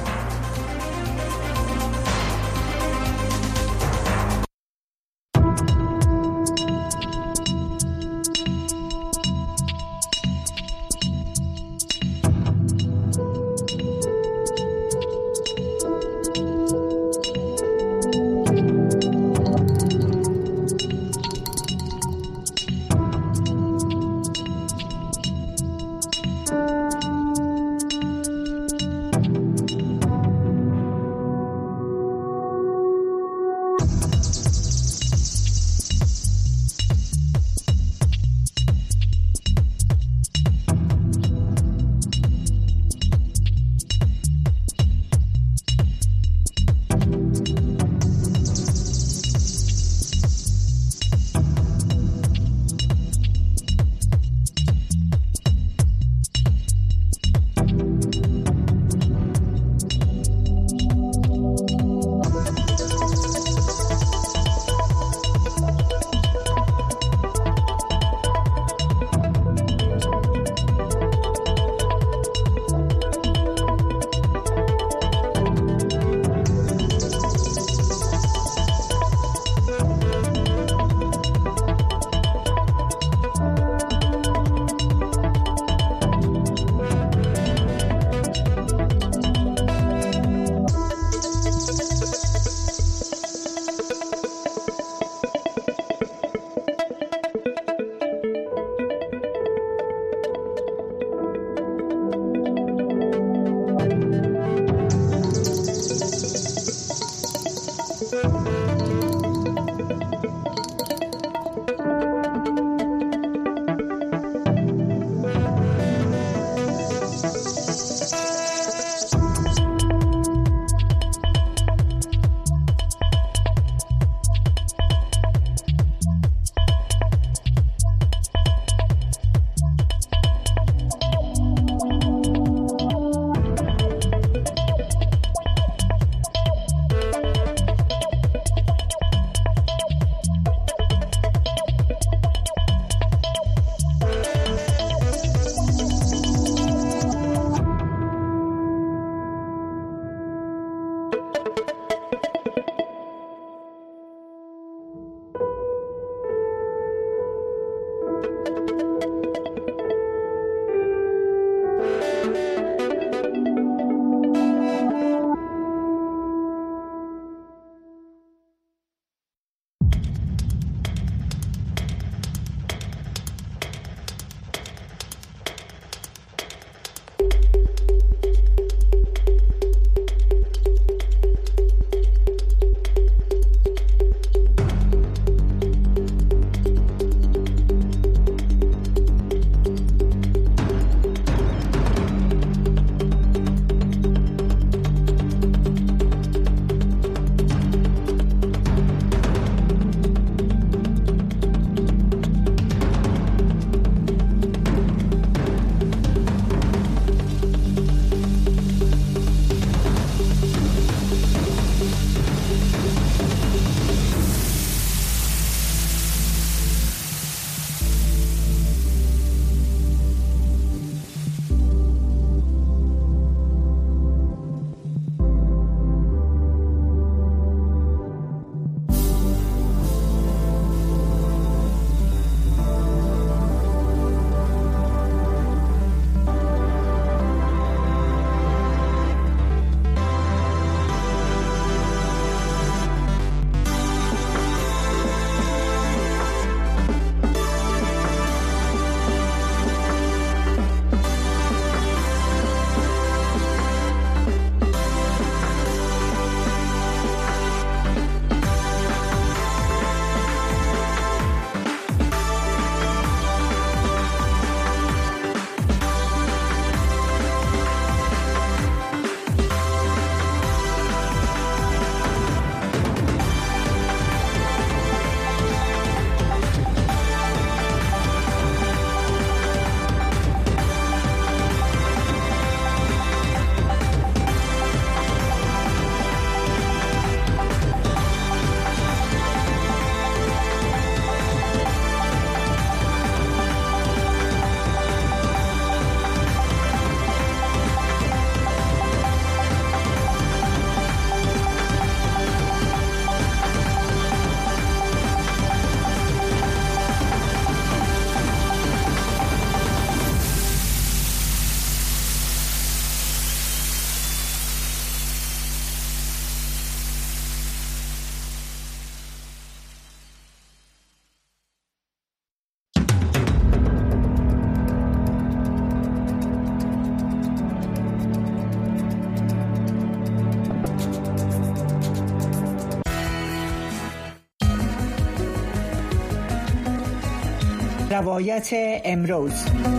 روایت امروز.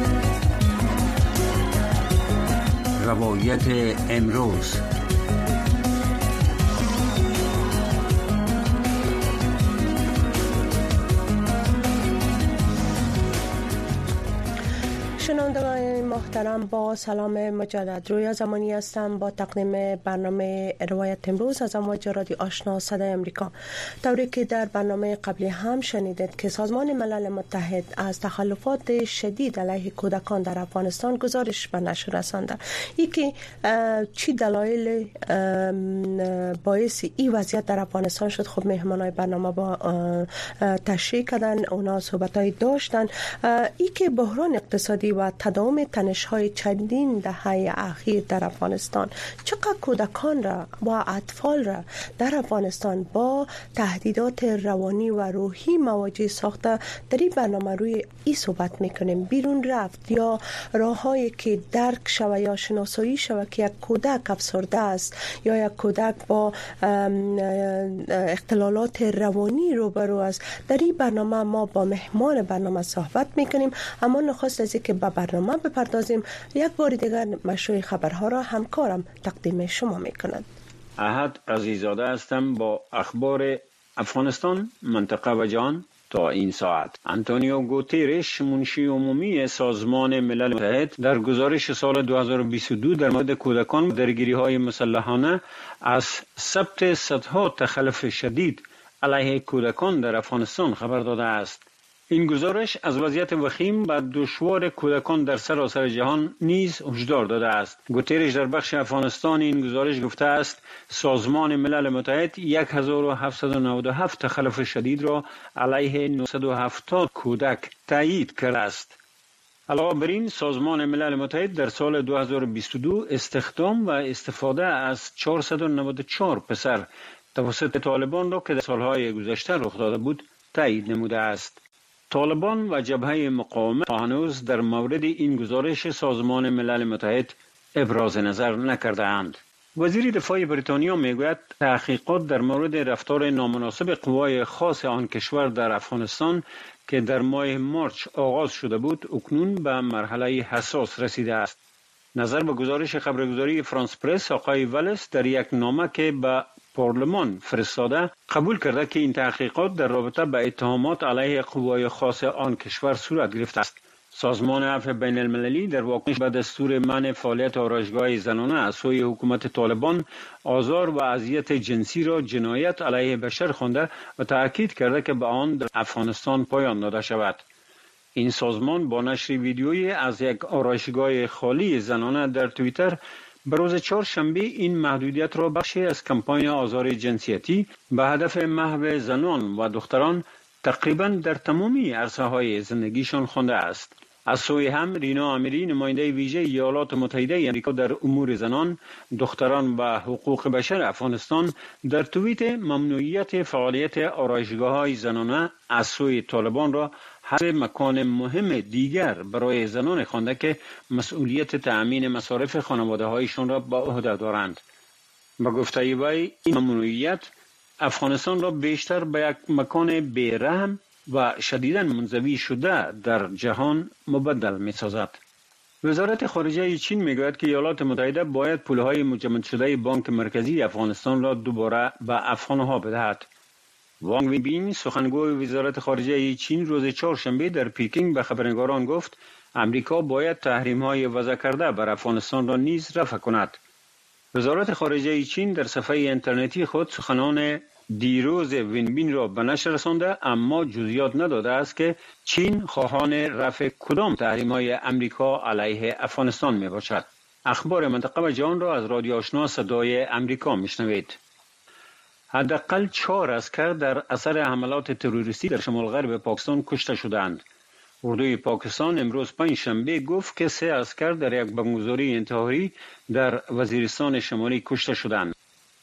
روایت امروز. شنوندگان محترم، با سلام مجدد. رویا زمانی هستم با تقدیم برنامه روایت امروز از امواج رادیو آشنا صدای امریکا. طوری که در برنامه قبلی هم شنیدید که سازمان ملل متحد از تخلفات شدید علیه کودکان در افغانستان گزارش به نشر رسانده. ای که چی دلایل باعث این وضعیت در افغانستان شد، خب مهمانای برنامه با تشریح کردن، اونا صحبتای داشتن. ای که بحران اقتصادی و تداوم تنش‌های چندین دهه اخیر در افغانستان چقدر کودکان را و اطفال را در افغانستان با تهدیدات روانی و روحی مواجه ساخته، در این برنامه روی این صحبت میکنیم. بیرون رفت یا راههایی که درک شوه یا شناسایی شوه که یک کودک افسرده است یا یک کودک با اختلالات روانی روبرو است، در این برنامه ما با مهمان برنامه صحبت میکنیم. اما نخست از اینکه به برنامه بپردازیم، یک بار دیگر مشروع خبرها را همکارم تقدیم شما میکند. احد عزیزاده هستم با اخبار افغانستان، منطقه و جهان تا این ساعت. آنتونیو گوتیرش، منشی عمومی سازمان ملل متحد، در گزارش سال 2022 در مورد کودکان درگیری‌های مسلحانه از ثبت صدها تخلف شدید علیه کودکان در افغانستان خبر داده است. این گزارش از وضعیت وخیم و دشوار کودکان در سراسر جهان نیز هشدار داده است. گوترش در بخش افغانستان این گزارش گفته است سازمان ملل متحد 1797 تخلف شدید را علیه 970 کودک تایید کرده است. علاوه بر این، سازمان ملل متحد در سال 2022 استخدام و استفاده از 494 پسر توسط طالبان را که در سالهای گذشته رخ داده بود تایید نموده است. طالبان و جبهه مقاومت هنوز در مورد این گزارش سازمان ملل متحد ابراز نظر نکرده‌اند. وزیر دفاع بریتانیا میگوید تحقیقات در مورد رفتار نامناسب قوای خاص آن کشور در افغانستان که در ماه مارچ آغاز شده بود اکنون به مرحله حساس رسیده است. نظر به گزارش خبرگزاری فرانس پرس، آقای ولس در یک نامه که به پارلمان فرستاده قبول کرده که این تحقیقات در رابطه با اتهامات علیه قوای خاص آن کشور صورت گرفته است. سازمان عفو بین المللی در واکنش به دستور منع فعالیت آرایشگاه زنانه از سوی حکومت طالبان آزار و اذیت جنسی را جنایت علیه بشر خوانده و تاکید کرده که به آن در افغانستان پایان داده شود. این سازمان با نشر ویدیویی از یک آرایشگاه خالی زنانه در توییتر به روز چهارشنبه این محدودیت را بخشی از کمپاین آزار جنسیتی به هدف محو زنان و دختران تقریبا در تمامی عرصه‌های زندگیشان خوانده است. از سوی هم رینا امیری، نماینده ویژه ایالات متحده آمریکا در امور زنان، دختران و حقوق بشر افغانستان، در توییت ممنوعیت فعالیت آرایشگاه‌های زنانه از سوی طالبان را هر مکان مهم دیگر برای زنان خوانده که مسئولیت تأمین مصارف خانواده‌هایشان را به عهده دارند. با گفته وی این ممنوعیت افغانستان را بیشتر به یک مکان بی‌رحم و شدیداً منزوی شده در جهان مبدل می‌سازد. وزارت خارجه چین میگوید که ایالات متحده باید پولهای مجمد شده بانک مرکزی افغانستان را دوباره به افغانها بدهد. وانگ ویبین، سخنگوی وزارت خارجه چین، روز چهارشنبه در پکینگ به خبرنگاران گفت امریکا باید تحریم‌های وضع کرده بر افغانستان را نیز رفع کند. وزارت خارجه چین در صفحه اینترنتی خود سخنان دیروز وینبین را به نشر رسانده، اما جزئیات نداده است که چین خواهان رفع کدام تحریم‌های امریکا علیه افغانستان می باشد. اخبار منطقه و جهان را از رادیو آشنا صدای امریکا میشنوید. حداقل 4 عسکر در اثر حملات تروریستی در شمال غرب پاکستان کشته شدند. اردوی پاکستان امروز پنجشنبه گفت که 3 عسکر در یک بمبگذاری انتحاری در وزیرستان شمالی کشته شدند.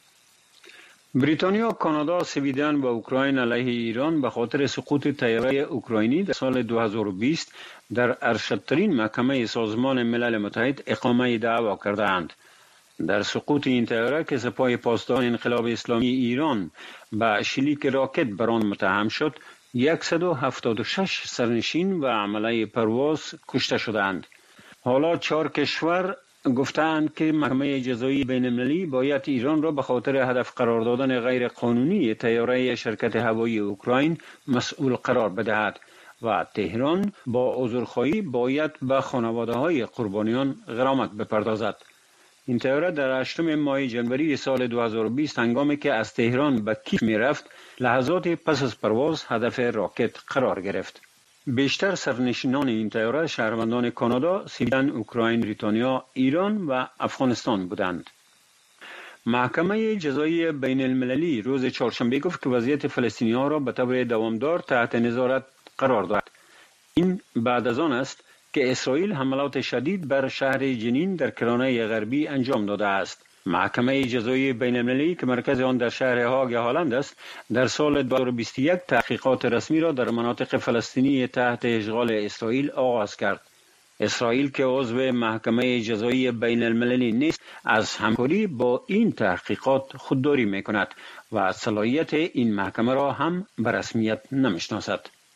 بریتانیا، کانادا، سویدن و اوکراین علیه ایران به خاطر سقوط طیاره اوکراینی در سال 2020 در ارشدترین محکمه سازمان ملل متحد اقامه دعوا کردند. در سقوط این طیاره که سپاه پاسداران انقلاب اسلامی ایران به شلیک راکت بر آن متهم شد، 176 سرنشین و عمله پرواز کشته شدند. حالا 4 کشور گفتند که محکمه جزایی بین المللی باید ایران را به خاطر هدف قرار دادن غیر قانونی طیاره شرکت هوایی اوکراین مسئول قرار بدهد و تهران با عذرخواهی باید به خانواده های قربانیان غرامت بپردازد. این طیاره در 8 ماه جنوری سال 2020 هنگامی که از تهران به کیف می رفت لحظات پس از پرواز هدف راکت قرار گرفت. بیشتر سرنشینان این طیاره شهروندان کانادا، سویدن، اوکراین، بریتانیا، ایران و افغانستان بودند. محکمه جزایی بین المللی روز چهارشنبه گفت که وضعیت فلسطینی‌ها را به طور دوامدار تحت نظارت قرار داد. این بعد از آن است که اسرائیل حملات شدید بر شهر جنین در کرانه غربی انجام داده است. محکمه جزایی بین المللی که مرکز آن در شهر هاگ هلند است، در سال 2021 تحقیقات رسمی را در مناطق فلسطینی تحت اشغال اسرائیل آغاز کرد. اسرائیل که عضو محکمه جزایی بین المللی نیست، از همکاری با این تحقیقات خودداری می‌کند و صلاحیت این محکمه را هم به رسمیت نمی‌شناسد.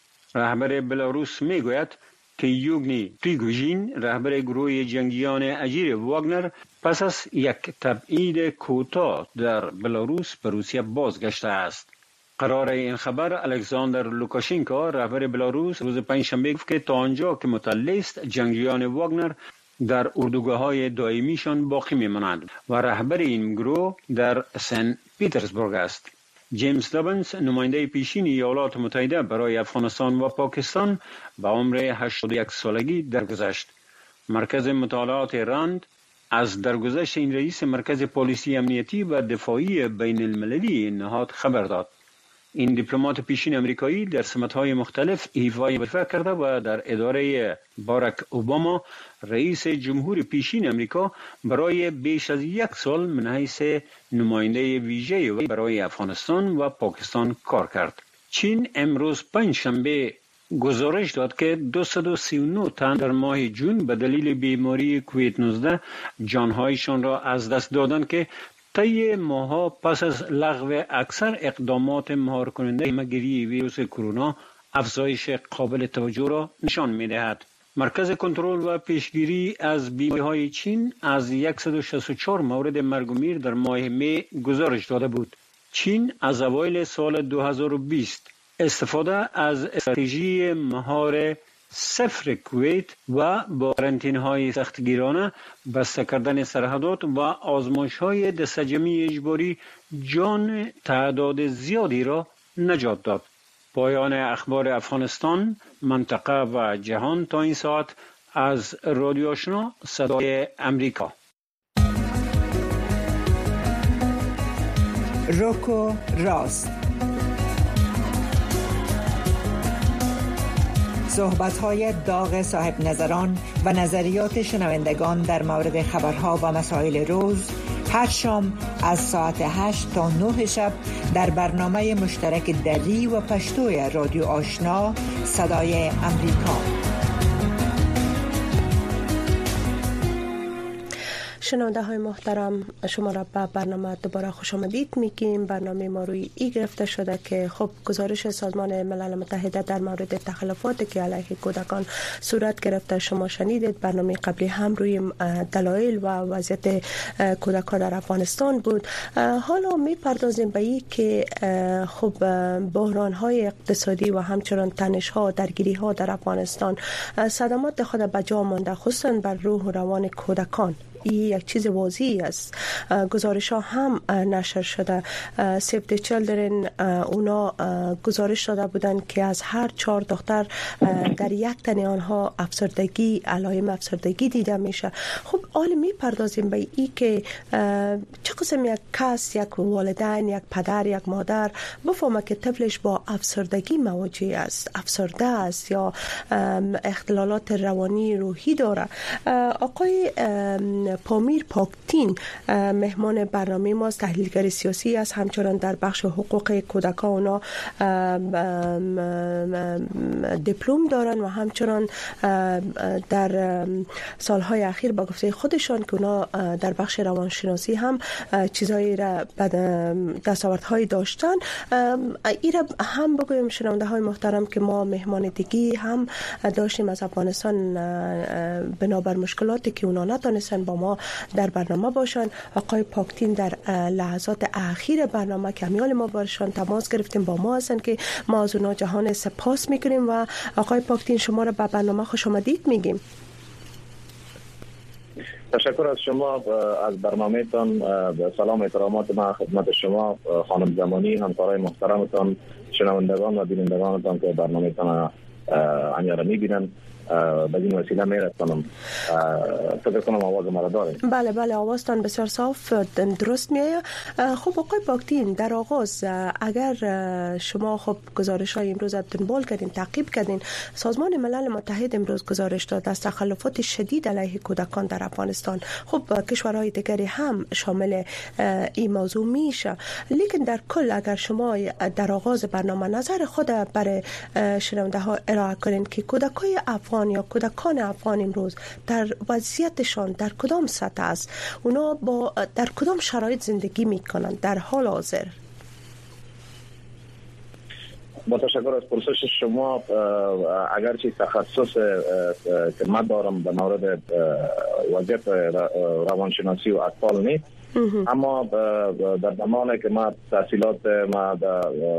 رهبر بلاروس میگوید که یوگنی پریگوژین، رهبر گروه جنگیان اجیر واگنر، پس از یک تبعید کوتاه در بلاروس به روسیه بازگشته است. قرار این خبر الکساندر لوکاشنکو، رهبر بلاروس، روز پنجشنبه گفت که تا آنجا که مطلع است جنگیان واگنر در اردوگاه‌های دائمیشان باقی می‌مانند و رهبر این گروه در سن پیترزبورگ است. جیمز دابنز، نماینده پیشین ایالات متحده برای افغانستان و پاکستان، به عمر 81 سالگی درگذشت. مرکز مطالعات راند از درگذشت این رئیس مرکز پلیسی امنیتی و دفاعی بین المللی نهاد خبر داد. این دیپلمات پیشین امریکایی در سمت‌های مختلف ایفای وظیفه کرده و در اداره باراک اوباما رئیس جمهور پیشین امریکا برای بیش از 1 سال من حیث نماینده ویژه برای افغانستان و پاکستان کار کرد. چین امروز پنجشنبه گزارش داد که 239 تن در ماه جون به دلیل بیماری کووید 19 جانهایشان را از دست دادند که طی ماه‌ها پس از لغو اکثر اقدامات مهار کننده همه‌گیری ویروس کرونا افزایش قابل توجه را نشان می‌دهد. مرکز کنترل و پیشگیری از بیماری‌های چین از 164 مورد مرگ و میر در ماه می گزارش داده بود. چین از اوایل سال 2020 استفاده از استراتژی مهار صفر کووید و با قرنطینه‌های سختگیرانه، بسته کردن سرحدات و آزمایش‌های دسته‌جمعی اجباری جان تعداد زیادی را نجات داد. پایان اخبار افغانستان، منطقه و جهان تا این ساعت از رادیو آشنا صدای امریکا. روکو راست، صحبت‌های داغ صاحب نظران و نظریات شنوندگان در مورد خبرها و مسائل روز، هر شام از ساعت 8 تا 9 شب در برنامه مشترک دری و پشتوی رادیو آشنا صدای امریکا. شنونده های محترم، شما را به برنامه دوباره خوش آمدید میگیم. برنامه ما روی ای گرفته شده که خب گزارش سازمان ملل متحد در مورد تخلفاتی که علیه کودکان صورت گرفته شما شنیدید. برنامه قبلی هم روی دلایل و وضعیت کودکان در افغانستان بود. حالا میپردازیم به این که خب بحران های اقتصادی و همچنان تنش ها، درگیری ها در افغانستان صدمات خود به جا مانده، خصوصا بر روح و روان کودکان. این یک چیز واضحی است. گزارش ها هم نشر شده. سیو دی چیلدرن اونا گزارش داده بودند که از هر 4 دختر در یک تن آنها افسردگی، علائم افسردگی دیده میشه. خب حالا میپردازیم به این که چه قسم یک کس، یک والدین، یک پدر، یک مادر بفهمه که طفلش با افسردگی مواجه است، افسرده است یا اختلالات روانی روحی داره. آقای پامیر پاکتین مهمان برنامه ماست، تحلیلگر سیاسی است، همچنان در بخش حقوق کودکان اونا دیپلم دارن و همچنان در سالهای اخیر با گفته خود خودشان که اونا در بخش روانشناسی هم چیزایی را دستاوردهای داشتن. ایره هم بگویم شنونده های محترم که ما مهمان دیگی هم داشتیم از افغانستان بنابر مشکلاتی که اونا نتونستن با ما در برنامه باشن. آقای پاکتین در لحظات اخیر برنامه کمیال ما باشن تماس گرفتیم، با ما هستن که ما از اونا جهان سپاس میکنیم و آقای پاکتین شما را به برنامه خوش آمدید میگیم. تشکر از شما از برنامه‌تان. سلام احترامات ما خدمت شما خانم زمانی، همکارای محترمتان، شنوندگان و بینندگانتان که برنامه‌تان انجام می‌بینن. به این وسیله میرسونم. فکر کنم آواز مرا دارید. بله آوازتان بسیار صاف درست میاد. خب آقای پاکتین، در آغاز اگر شما خب گزارش‌های امروز دنبال کردین، تعقیب کردین، سازمان ملل متحد امروز گزارش داد از تخلفات شدید علیه کودکان در افغانستان. خب کشورهای دیگری هم شامل این موضوع میشه، لیکن در کل اگر شما در آغاز برنامه نظر خود برای شنونده ها ارائه کنین که کودکای افغان یا کودکان افغان امروز در وضعیتشان در کدام سطح است، اونا در کدام شرایط زندگی میکنن در حال حاضر؟ با تشکر از پرسش شما. اگرچه تخصص که من دارم به مورد وضعیت روانشناسی و اطفال نیست، اما در زمانی که ما تحصیلات ما در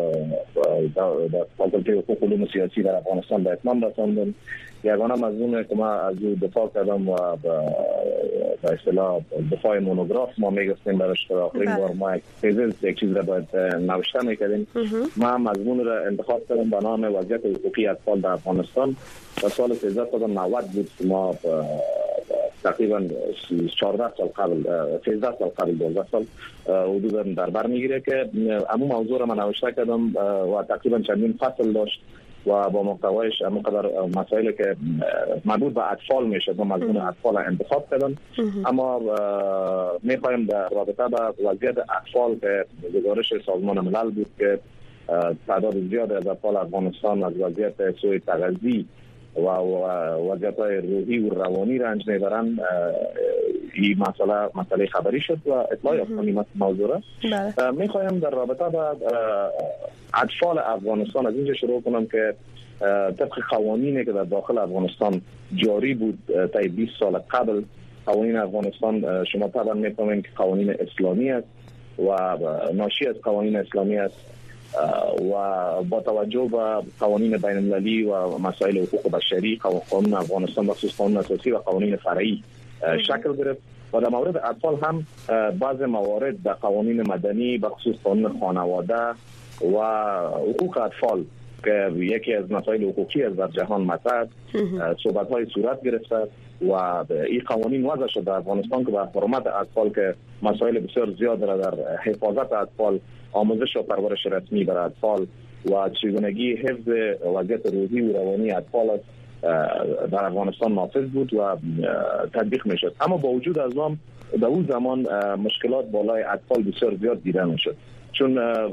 فاکولته حقوق علوم سیاسی در افغانستان به اتمام رساندم، یگانه مضمون که ما از او دفاع کردم و به اصطلاح دفاع مونوگراف ما میگفتیم برش، آخرین بار ما یک چیز را باید نوشته میکردیم. ما مضمون را انتخاب کردم به نام وضعیت حقوقی اطفال در افغانستان. در سال 1390 بود که ما تقریبا 14 سال قبل 13 سال قبل 12 سال حدودا در بر میگیره که همون موضوع را من نوشته کردم و تقریبا چندین فصل داشت و با محتوایش همونقدر مسائلی که مربوط به اطفال میشه با مضمون اطفال انتخاب کردم. اما میخوایم در رابطه با وضعیت اطفال که گزارش سازمان ملل بود که تعداد زیاد از اطفال افغانستان از وضعیت سوء تغذیه و وضعیت‌های روحی و روانی رنج میبرن، این مسئله خبری شد و اطلاع یافتم موضوع را. میخوایم در رابطه با اطفال افغانستان از اینجا شروع کنم که طبق قوانینی که در داخل افغانستان جاری بود تا 20 سال قبل، قوانین افغانستان شما طبعا میفهمید که قوانین اسلامی است و ناشی از قوانین اسلامی است و با توجه به قوانین بین المللی و مسائل حقوق بشری، قانون افغانستان بخصوص قانون اساسی و قوانین فرعی شکل گرفت و در مورد اطفال هم بعض موارد در قوانین مدنی بخصوص قانون خانواده و حقوق اطفال که یکی از مسائل حقوقی از در جهان مطرح صحبت‌های صورت گرفته و این قوانین وضع شد در افغانستان که به حرمت اطفال که مسائل بسیار زیاد را در حفاظت اطفال، آموزش و پرورش رسمی برای اطفال و چگونگی حفظ وضعیت روحی و روانی اطفال است در افغانستان نافذ بود و تطبیق میشد. اما با وجود از آن در اون زمان مشکلات بالای اطفال بسیار زیاد دیده میشد، چون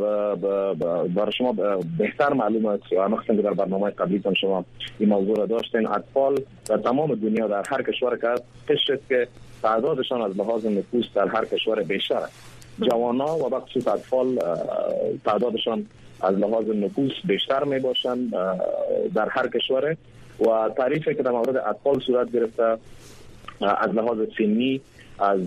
برای شما بهتر معلوم است و مخصوصا در برنامه قبلیتان شما این موضوع را داشتین، اطفال در تمام دنیا در هر کشور که قشر که تعدادشان از لحاظ نفوس در هر کشور بیشتر است. جوانا و بخصوص اطفال تعدادشان از لحاظ نفوس بیشتر می باشند در هر کشور و تعریفی که در مورد اطفال صورت گرفته از لحاظ سنی از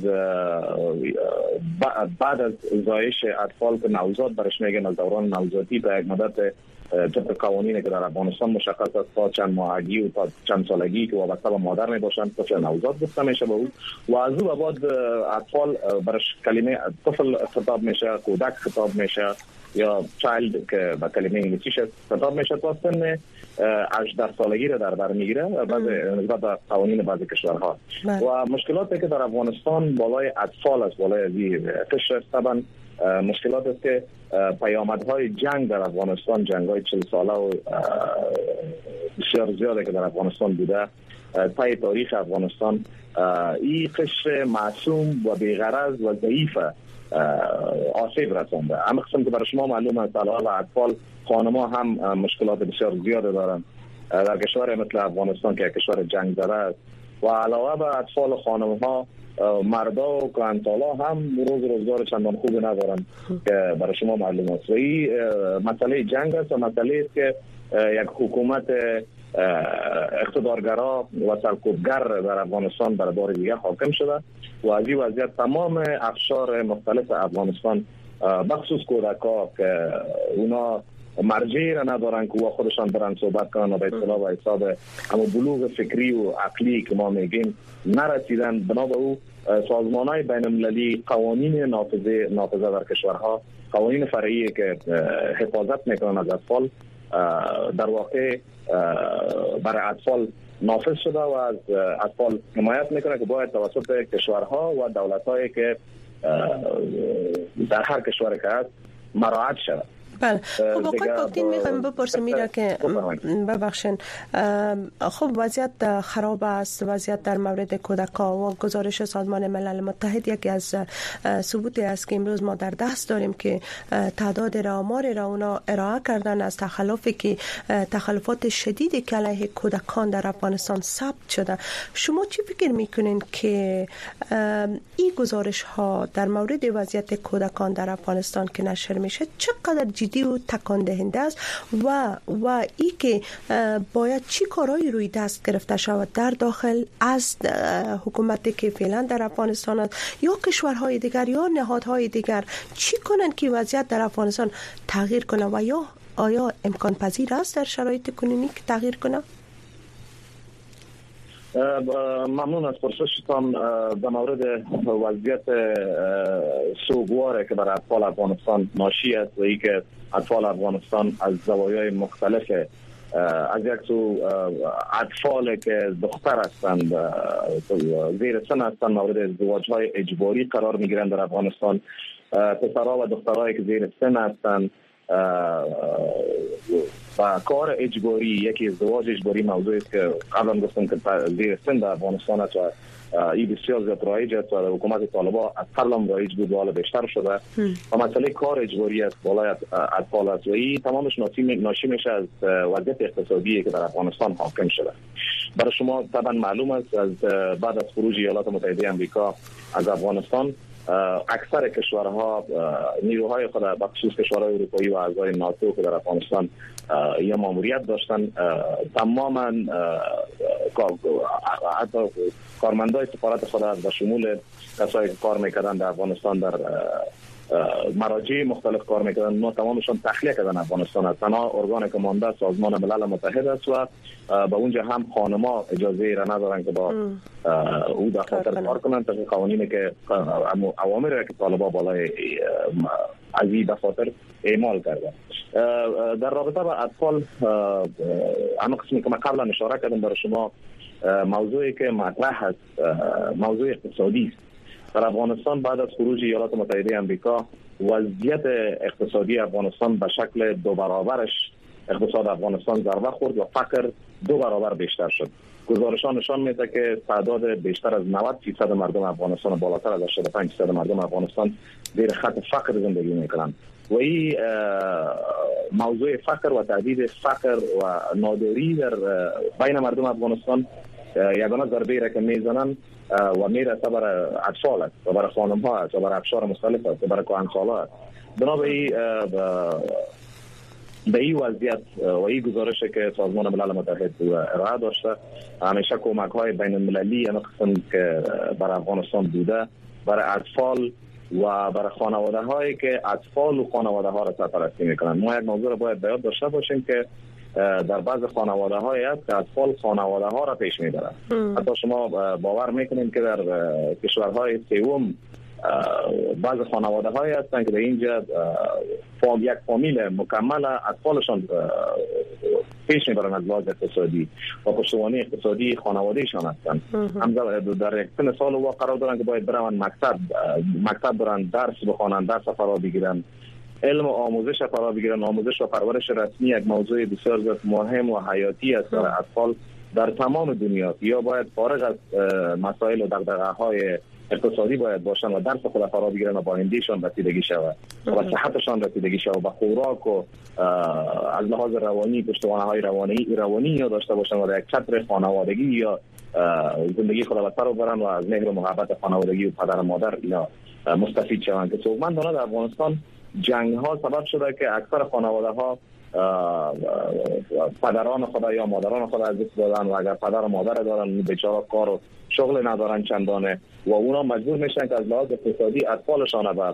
بعد از زایش اطفال که نوزاد برش میگن از دوران نوزادی به یک مدت طبق قوانینی که در افغانستان مشخص است تا چند ماهگی و تا چند سالگی که وابسته به مادر میباشند طفل نوزاد گفته میشه به او و از او بعد اطفال برش کلمه طفل خطاب میشه، کودک خطاب میشه یا چایلد که به کلمه انگلیسیش خطاب میشه تا سن 18 سالگی را در بر میگیره نسبت به قوانین بعضی کشورها و مشکلاتی که در افغانستان بالای اطفال است، بالای این قشر طبعا مشکلات است که پیامدهای جنگ در افغانستان، جنگ‌های 40 ساله و بسیار زیاده که در افغانستان بوده طی تاریخ افغانستان، این قشر معصوم و بی‌غرض و ضعیف آسیب رسانده. اما قسم که برای شما معلوم است علاوه اطفال خانم‌ها هم مشکلات بسیار زیاده دارند در کشور مثل افغانستان که کشور جنگ زده است و و علاوه بر اطفال خانم‌ها مردا و کانتالا هم روزگار چندان خوبی ندارن که برای شما معلوم است. و این مسئله جنگ است و مسئله است که یک حکومت اقتدارگرا و سرکوبگر در افغانستان برای بار دیگه حاکم شده و از این وضعیت تمام اقشار مختلف افغانستان بخصوص کودکا که اونا مرجعی را ندارن که خودشان برن صحبت کنن و به اصطلاح و حساب اما بلوغ فکری و عقلی که ما میگیم نرسیدن، بنا به او سازمان‌های بین‌المللی قوانین نافذه در کشورها، قوانین فرعی که حفاظت میکنن از اطفال، در واقع برای اطفال نافذ شده و از اطفال حمایت میکنه که باید توسط کشورها و دولت‌هایی که در هر کشوری که هست مراعات شود. بله. خب آقای پاکدین میخوایم بپرسیم میره که ببخشین، خب وضعیت خراب است، وضعیت در مورد کودکان و گزارش سازمان ملل متحد یکی از ثبوتی است که امروز ما در دست داریم که تعداد آمار را اونا ارائه کردن از تخلفی که تخلفات شدیدی که علیه کودکان در افغانستان ثبت شده. شما چی فکر میکنین که این گزارش ها در مورد وضعیت کودکان در افغانستان که نشر میشه چقدر جدی و تکان دهنده است و ای که باید چی کارهایی روی دست گرفته شود در داخل از حکومتی که فعلا در افغانستان است یا کشورهای دیگر یا نهادهای دیگر چی کنن که وضعیت در افغانستان تغییر کنه و یا آیا امکان پذیر است در شرایط کنونی که تغییر کنه؟ ممنون از پرسشتان. در مورد وضعیت سوگواره که برای اطفال افغانستان ناشی است و ای که اطفال افغانستان از زوایای مختلف از یک سو اطفال که دختر هستند زیر سن هستند مورد ازدواج‌های اجباری قرار میگیرند در افغانستان، پسرها و دخترهایی که زیر سن هستند و کار اجباری، یکی ازدواج اجباری موضوعی است که قبلا گفتم که زیر سن در افغانستان است و این بسیار زیاد رایج است و حکومت طالبان از قبل هم رایج بود و حالا بیشتر شده و مسئله کار اجباری است بالای اطفال است و این تمامش ناشی میشه از وضعیت اقتصادی که در افغانستان حاکم شده. برای شما طبعا معلوم است از بعد از خروج ایالات متحده آمریکا از افغانستان اکثر کشورها نیروهای خود به خصوص کشورهای اروپایی و اعضای ناتو که در افغانستان یا ماموریت داشتن تماما حتی کارمندای سفارت خود از شمول کسایی که کار میکردن در افغانستان در مراجع مختلف کار میکردن ما تمامشون تخلیه کردن افغانستان از تنها ارگانی که مانده سازمان ملل متحد است و با اونجا هم خانما اجازه را ندارن که با او دفاتر کار کنن تا قوانینی که اوامری که طالبان بالای از این دفاتر اعمال کردن. در رابطه با اطفال اما قسمی که من قبلا اشاره کردم برای شما موضوعی که مطرح است موضوع اقتصادی است. در افغانستان بعد از خروج ایالات متحده آمریکا وضعیت اقتصادی افغانستان به شکل 2 برابرش اقتصاد افغانستان ضربه خورد و فقر 2 برابر بیشتر شد. گزارشان نشان میده که تعداد بیشتر از 90% مردم افغانستان و بالاتر از 85% مردم افغانستان زیر خط فقر زندگی میکنند و این موضوع فقر و تهدید فقر و ناداری در بین مردم افغانستان یگانه ضربه‌ای را که میزنن و میرسه برای اطفال است و برای خانم ها است و برای افشار مختلف است و برای کهنسالا است. بنابراین به این وضعیت و این گزارشی که سازمان ملل متحد ارائه داشته همیشه کمک های بین المللی قسم که برای افغانستان بوده برای اطفال و برای خانواده هایی که اطفال و خانواده ها را سرپرستی میکنند. ما یک موضوع را باید به یاد داشته باشیم که در بعض خانواده هایی هست که اطفال خانواده ها را پیش میبرند. حتی شما باور میکنید که در کشورهای سوم بعض خانواده هایی هستند که در اینجا یک فامیل مکمل اطفالشان پیش میبرن از لحاظ اقتصادی و پشتوانه اقتصادی خانوادهشان هستند. هم در یک سن سال و قرار دارن که باید برن مکتب برن، درس بخوانن، درس فرا بگیرن، علم و آموزش فرا بگیرن. آموزش و پرورش رسمی یک موضوع بسیار مهم و حیاتی است برای اطفال در تمام دنیا. یا باید فارغ از مسائل و دغدغه‌های اقتصادی باید باشن و درس خود فرا بگیرن و با آیندهشان رسیدگی شود و صحتشان رسیدگی شود و خوراک و از لحاظ روانی پشتوانه‌های روانی یا داشته باشن و در یک چتر خانوادگی یا زندگی خود را سر ببرن و از مهر و محبت خانوادگی و پدر و مادر اینا مستفید شوند. که سوگمندانه در افغانستان جنگ ها سبب شده که اکثر خانواده ها پدران خود یا مادران خود از دست دادن و اگر پدر و مادر دارن بیچاره کار و شغل ندارن چندانه و اونا مجبور میشن که از لحاظ اقتصادی اطفالشان به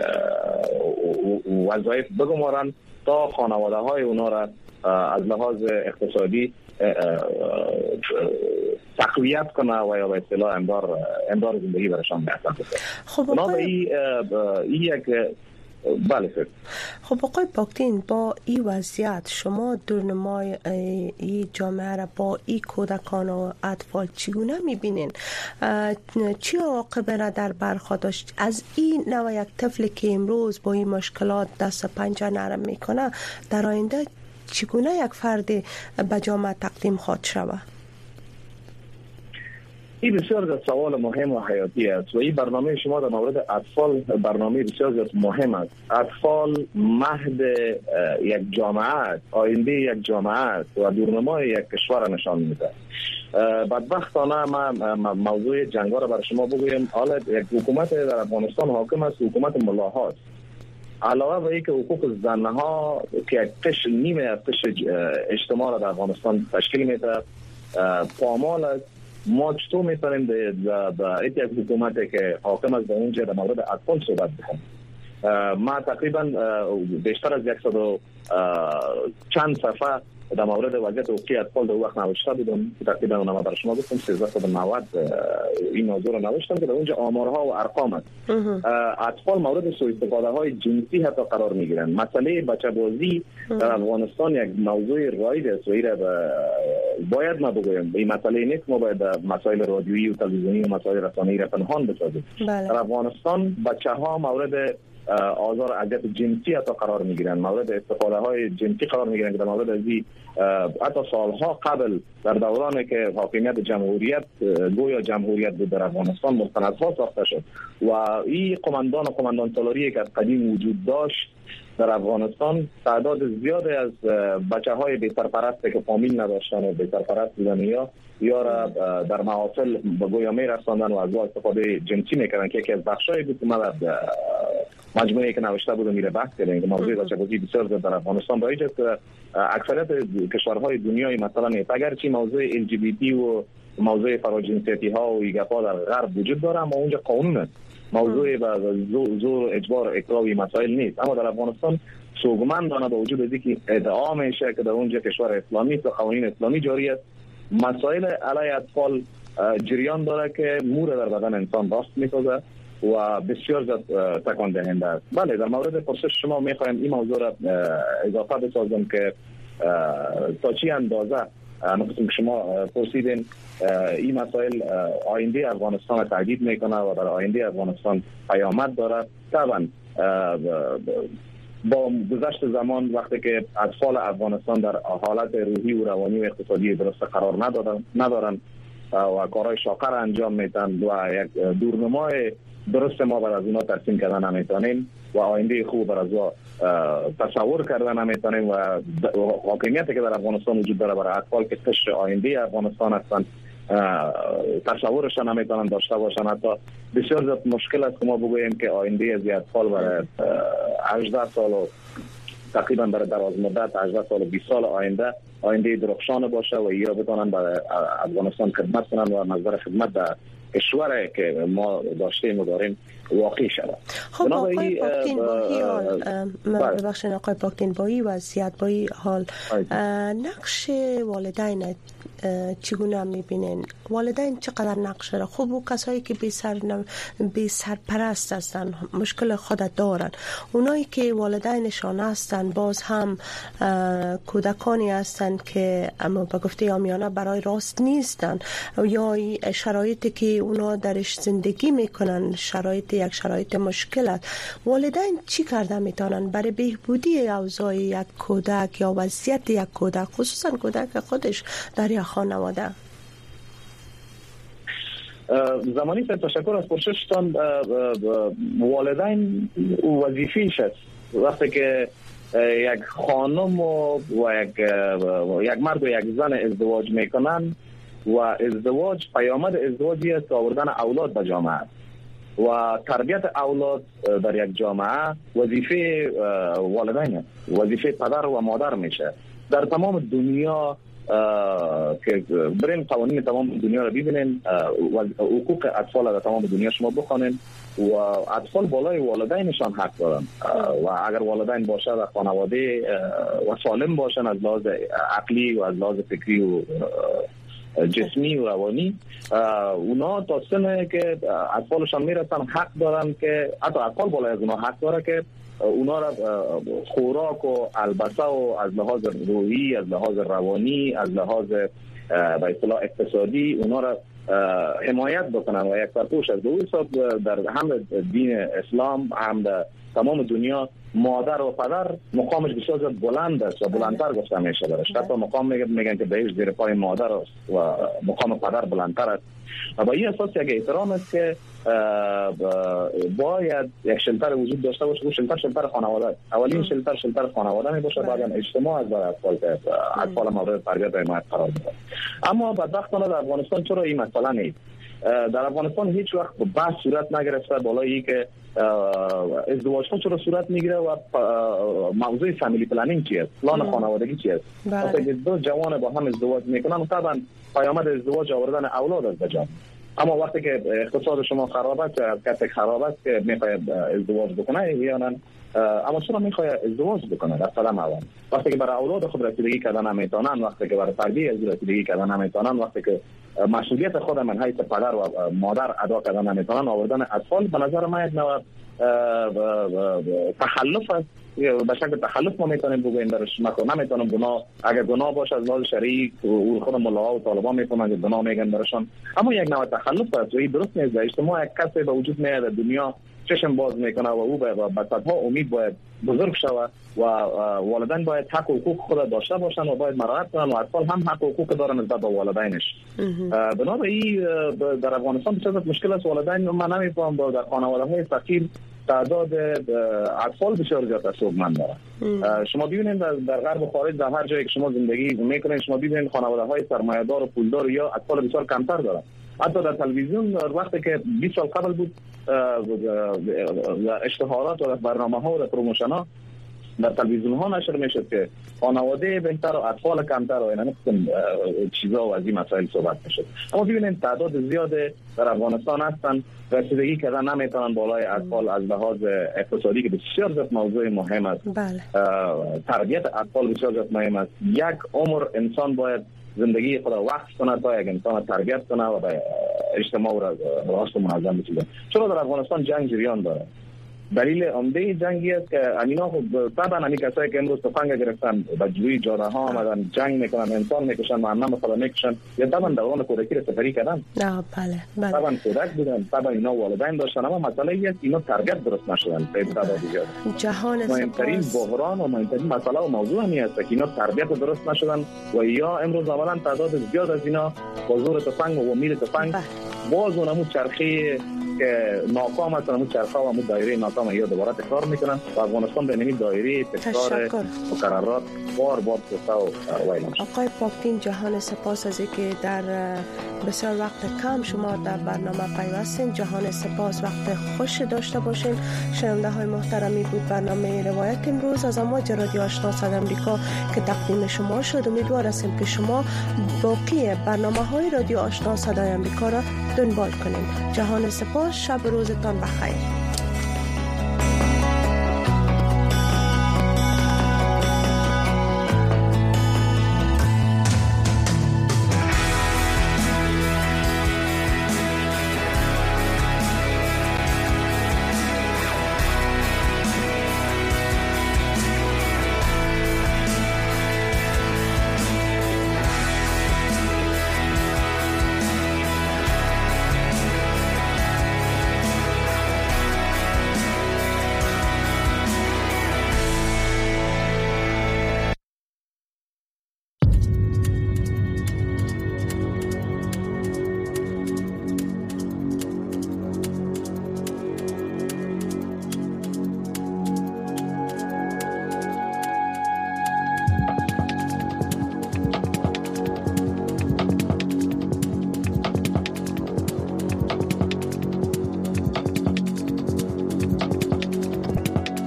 وظایف بگمارن تا خانواده های اونا را از لحاظ اقتصادی تقویت کنه و یا به اصطلاح امدار زندگی برشان بهتر کنه. خب این یک بله سر. خب آقای پاکدین، با این وضعیت شما دورنمای این جامعه را با این کودکان و اطفال چگونه میبینین؟ چی عواقب را در بر خواهد داشت از این نوع یک طفلی که امروز با این مشکلات دست پنجه نرم میکنه در آینده چگونه یک فرد به جامعه تقدیم خواهد شود؟ این بسیار سوال مهم و حیاتی است و این برنامه شما در مورد اطفال برنامه بسیار مهم است. اطفال مهد یک جامعه است، آینده یک جامعه است و دورنمای یک کشور نشان میده. بدبختانه ما موضوع جنگ را برای شما بگویم. حالا یک حکومت در افغانستان حاکم است، حکومت ملاهاست. علاوه بر اینکه حقوق زنها که یک قشر نیمه از قشر اجتماع را در افغانستان تشکیل میده پامال است. ما چطور میتونیم به یک حکومتی که حاکم است به اونجا در مورد اطفال صحبت بکنیم؟ ما تقریبا بیشتر از 100 چند صفحه در مورد وضعیت حقوقی اطفال در وقت نوشته بودم. تقریبا اونم برای شما گفتم 1390 این موضوع رو نوشتم که در اونجا آمارها و ارقام است. اطفال مورد سوء استفاده های جنسی حتی قرار میگیرن. مسئله بچه بازی در افغانستان یک موضوع رایج است و این باید ما بگویم. این مسئله نیست ما باید مسائل رادیویی و تلویزیونی و مسائل رسانه‌ای را پنهان بسازیم. در افغانستان بچه‌ها مورد آزار اذیت جنسی حتی قرار میگیرن، مورد استفاده های جنسی قرار میگیرن که در مورد ازی حتی سالها قبل در دورانی که حاکمیت جمهوریت گویا جمهوریت بود در افغانستان مستندها ساخته شد و این قماندان سالاری که از قدیم وجود داشت در افغانستان تعداد زیادی از بچه‌های بی‌سرپرست که فامیل نداشتن و بی‌سرپرست بودن یا را در محافل به گویا می‌رساندن و از استفاده جنسی می‌کردن که یکی از بخشای بود که ما در مجموعه‌ای که نوشته بودم میره بحث کردیم که موضوع بچه‌بازی بسیار زیاد در افغانستان رایج است. اکثریت کشورهای دنیای مثلا اگرچه موضوع LGBT و موضوع فراجنسیتی ها و ایگاپا در غرب وجود داره اما اونجا قانون است. موضوع زور اجبار اکراه مسائل نیست. اما در افغانستان سوگمندانه با وجود از اینکه ادعا میشه که در اونجا کشور اسلامی است و قوانین اسلامی جاری است، مسائل علیه اطفال جریان داره که مور در بدن انسان راست میسازه و بسیار زیاد تکان دهنده است. بله، در مورد پرسش شما میخوایم این موضوع را اضافه بسازم که تا چی اندازه نقطه که شما پرسیدین این مسائل آینده افغانستان را تهدید میکنه و در آینده افغانستان پیامد داره. طبعا با گذشت زمان وقتی که اطفال افغانستان در حالت روحی و روانی و اقتصادی درست قرار ندارن و کارهای شاقر انجام میدن و یک دورنمای درست ما بر از اونا ترسیم کردن نمیتونیم و آینده خوب بر از تصور کردن نمیتونیم و حاکمیتی که در افغانستان وجود داره برای اطفال که قشر آینده افغانستان هستند تصورش نمیتونن داشته باشن. حتی بسیار زیاد مشکل است که ما بگوییم که آینده از اطفال برای 18 سال و تقریبا برای دراز مدت 18 سال و 20 سال آینده درخشان باشه و یا بتونن برای افغانستان خدمت کنن و نظر خدمت در کشوری که ما داشتیم و داریم واقعی شود. خب آقای پاکدین با این حال ببخشید آقای پاکدین با این وضعیت با این حال نقش والدین چگونه میبینین؟ والدین چقدر نقش داره؟ خب او کسایی که بی سرپرست هستن مشکل خود دارن، اونایی که والدینشان هستن باز هم کودکانی هستن که اما به گفته عامیانه برای راست نیستن یا شرایطی که اونا درش زندگی میکنن یک شرایط مشکل است. والدین چی کرده میتونن برای بهبودی اوضاع یک کودک یا وضعیت یک کودک، خصوصا کودک خودش در یک خانواده؟ زمانی که تشکر از پرسشتان، والدین وظیفه‌اش است وقتی که یک خانم و یک مرد و یک زن ازدواج میکنن و ازدواج پیامد ازدواجی است آوردن اولاد به جامعه و تربیت اولاد در یک جامعه وظیفه والدین است، وظیفه پدر و مادر میشه. در تمام دنیا که برین قوانین تمام دنیا رو ببینین، حقوق اطفال در تمام دنیا شما بخونین و اطفال بالای والدینشان حق دارن و اگر والدین باشه و خانواده و سالم باشن از لحاظ عقلی و از لحاظ فکری و جسمی و روانی، اونا تا سنه که اطفالشان میرسن حق دارن که حتی اطفال بالای از اونا حق داره که اونا را خوراک و البسه و از لحاظ روحی، از لحاظ روانی، از لحاظ به اصطلاح اقتصادی اونا را حمایت بکنن و یک سرپوش از دو حساب در هم دین اسلام هم در تمام دنیا مادر و پدر مقامش بسیار بلند است و بلندتر گفته میشه درش. حتی مقام میگن که بهش زیر پای مادر است و مقام پدر بلندتر است و با این اساس یک احترام است که باید یک شلتر وجود داشته باشه. و شلتر خانواده، اولین شلتر خانواده می باشه، بعداً اجتماع از برای اطفال مورد تربیت و حمایت قرار داره. اما بدبختانه در افغانستان چرا این مسئله نیست؟ در افغانستان هیچ وقت بحث صورت نگرفته بالای این که ازدواج ها چرا صورت میگیره و موضوع فامیلی پلنینگ چی است، پلان خانوادگی چی است. وقتی دو جوان با هم ازدواج میکنن طبعا پیامد ازدواج آوردن اولاد است بجا. اما وقتی که اقتصاد شما خراب است، کسی خراب است که میخواد ازدواج بکنه یا نه، اما چرا میخواد ازدواج بکنه؟ در قدم اول وقتی که برای اولاد خود رسیدگی کردن نمیتونن، وقتی که برای تربیت رسیدگی کردن نمیتونن، وقتی که مسئولیت خود من حیث پدر و مادر ادا کردن نمیتونن، آوردن اطفال به نظر من یک نوع تخلف است. به شکل تخلف ما میتونیم بگوییم درش. نمیتونم گناه، اگر گناه باشه از لحاظ شرعی خود ملاها و طالبان میتونن که گناه میگن درشان، اما یک نوع تخلف است و این درست نیست. در اجتماع یک کسی به وجود میاد در دنیا چشم باز میکنه و او به صدها امید باید بزرگ شود و والدین باید حق و حقوق خود داشته باشن و باید مراعات کنن و اطفال هم حق و حقوق دارن نسبت به والدینش. بنابراین در افغانستان بسیار مشکل است. والدین من نمیفهم در خانواده‌های فقیر تعداد اطفال بسیار زیاد سوگمند دارن. شما ببینید در غرب و خارج در هر جایی که شما زندگی میکنید شما ببینید خانواده‌های سرمایه‌دار و پولدار یا اطفال بسیار کمتر دارن. حتی در تلویزیون وقتی که 20 سال قبل بود اشتهارات و برنامه‌ها و پروموشن‌ها در تلویزیون ها نشر میشد که خانواده بهتر و اطفال کمتر و این چیزا و از این مسائل صحبت میشد. اما ببینید تعداد زیاد در افغانستان هستن رسیدگی کردن نمیتونن بالای اطفال از لحاظ اقتصادی که بسیار زیاد موضوع مهم است. تربیت اطفال بسیار زیاد مهم است. یک عمر انسان باید زندگی خود وقت کنه تا یک انسان تربیت کنه و به اجتماع را راست و منظم بسازه. چرا در افغانستان جنگ جریان داره؟ دلیل عمده جنگی است که امینا طبعا همین کسایی که امروز تفنگ گرفتن و جوی جاده ها آمدن جنگ میکنن، انسان میکشن، معلم خدا میکشن، یا طبعا دوران کودکی رو سفری کردن. بله. طبعا کودک بودن، طبعا اینا والدین داشتن، اما مسئله ایه اینا تربیت درست نشدن. جهان مهمترین بحران و مهمترین مسئله و موضوع همی است که اینا تربیت درست نشدن و یا امروز اولا تعداد زیاد از اینا با زور تفنگ و امید تفنگ باز اونمو چرخه که ناکام هستن، همون چرخه و همون دایره ناکام یا دوباره تکرار میکنن و افغانستان به نمی دایره تکرار مقررات بار گفته و ویلام. آقای پاکدین جهان سپاس از اینکه در بسیار وقت کم شما در برنامه پیوستین. جهان سپاس، وقت خوش داشته باشین. شنونده های محترمی بود برنامه روایت امروز از امواج رادیو آشنا صدای آمریکا که تقدیم شما شد. امیدوار هستیم که شما باقی برنامه‌های رادیو آشنا صدای آمریکا را دنبال کنید. جهان سپاس، شب روزتان بخیر.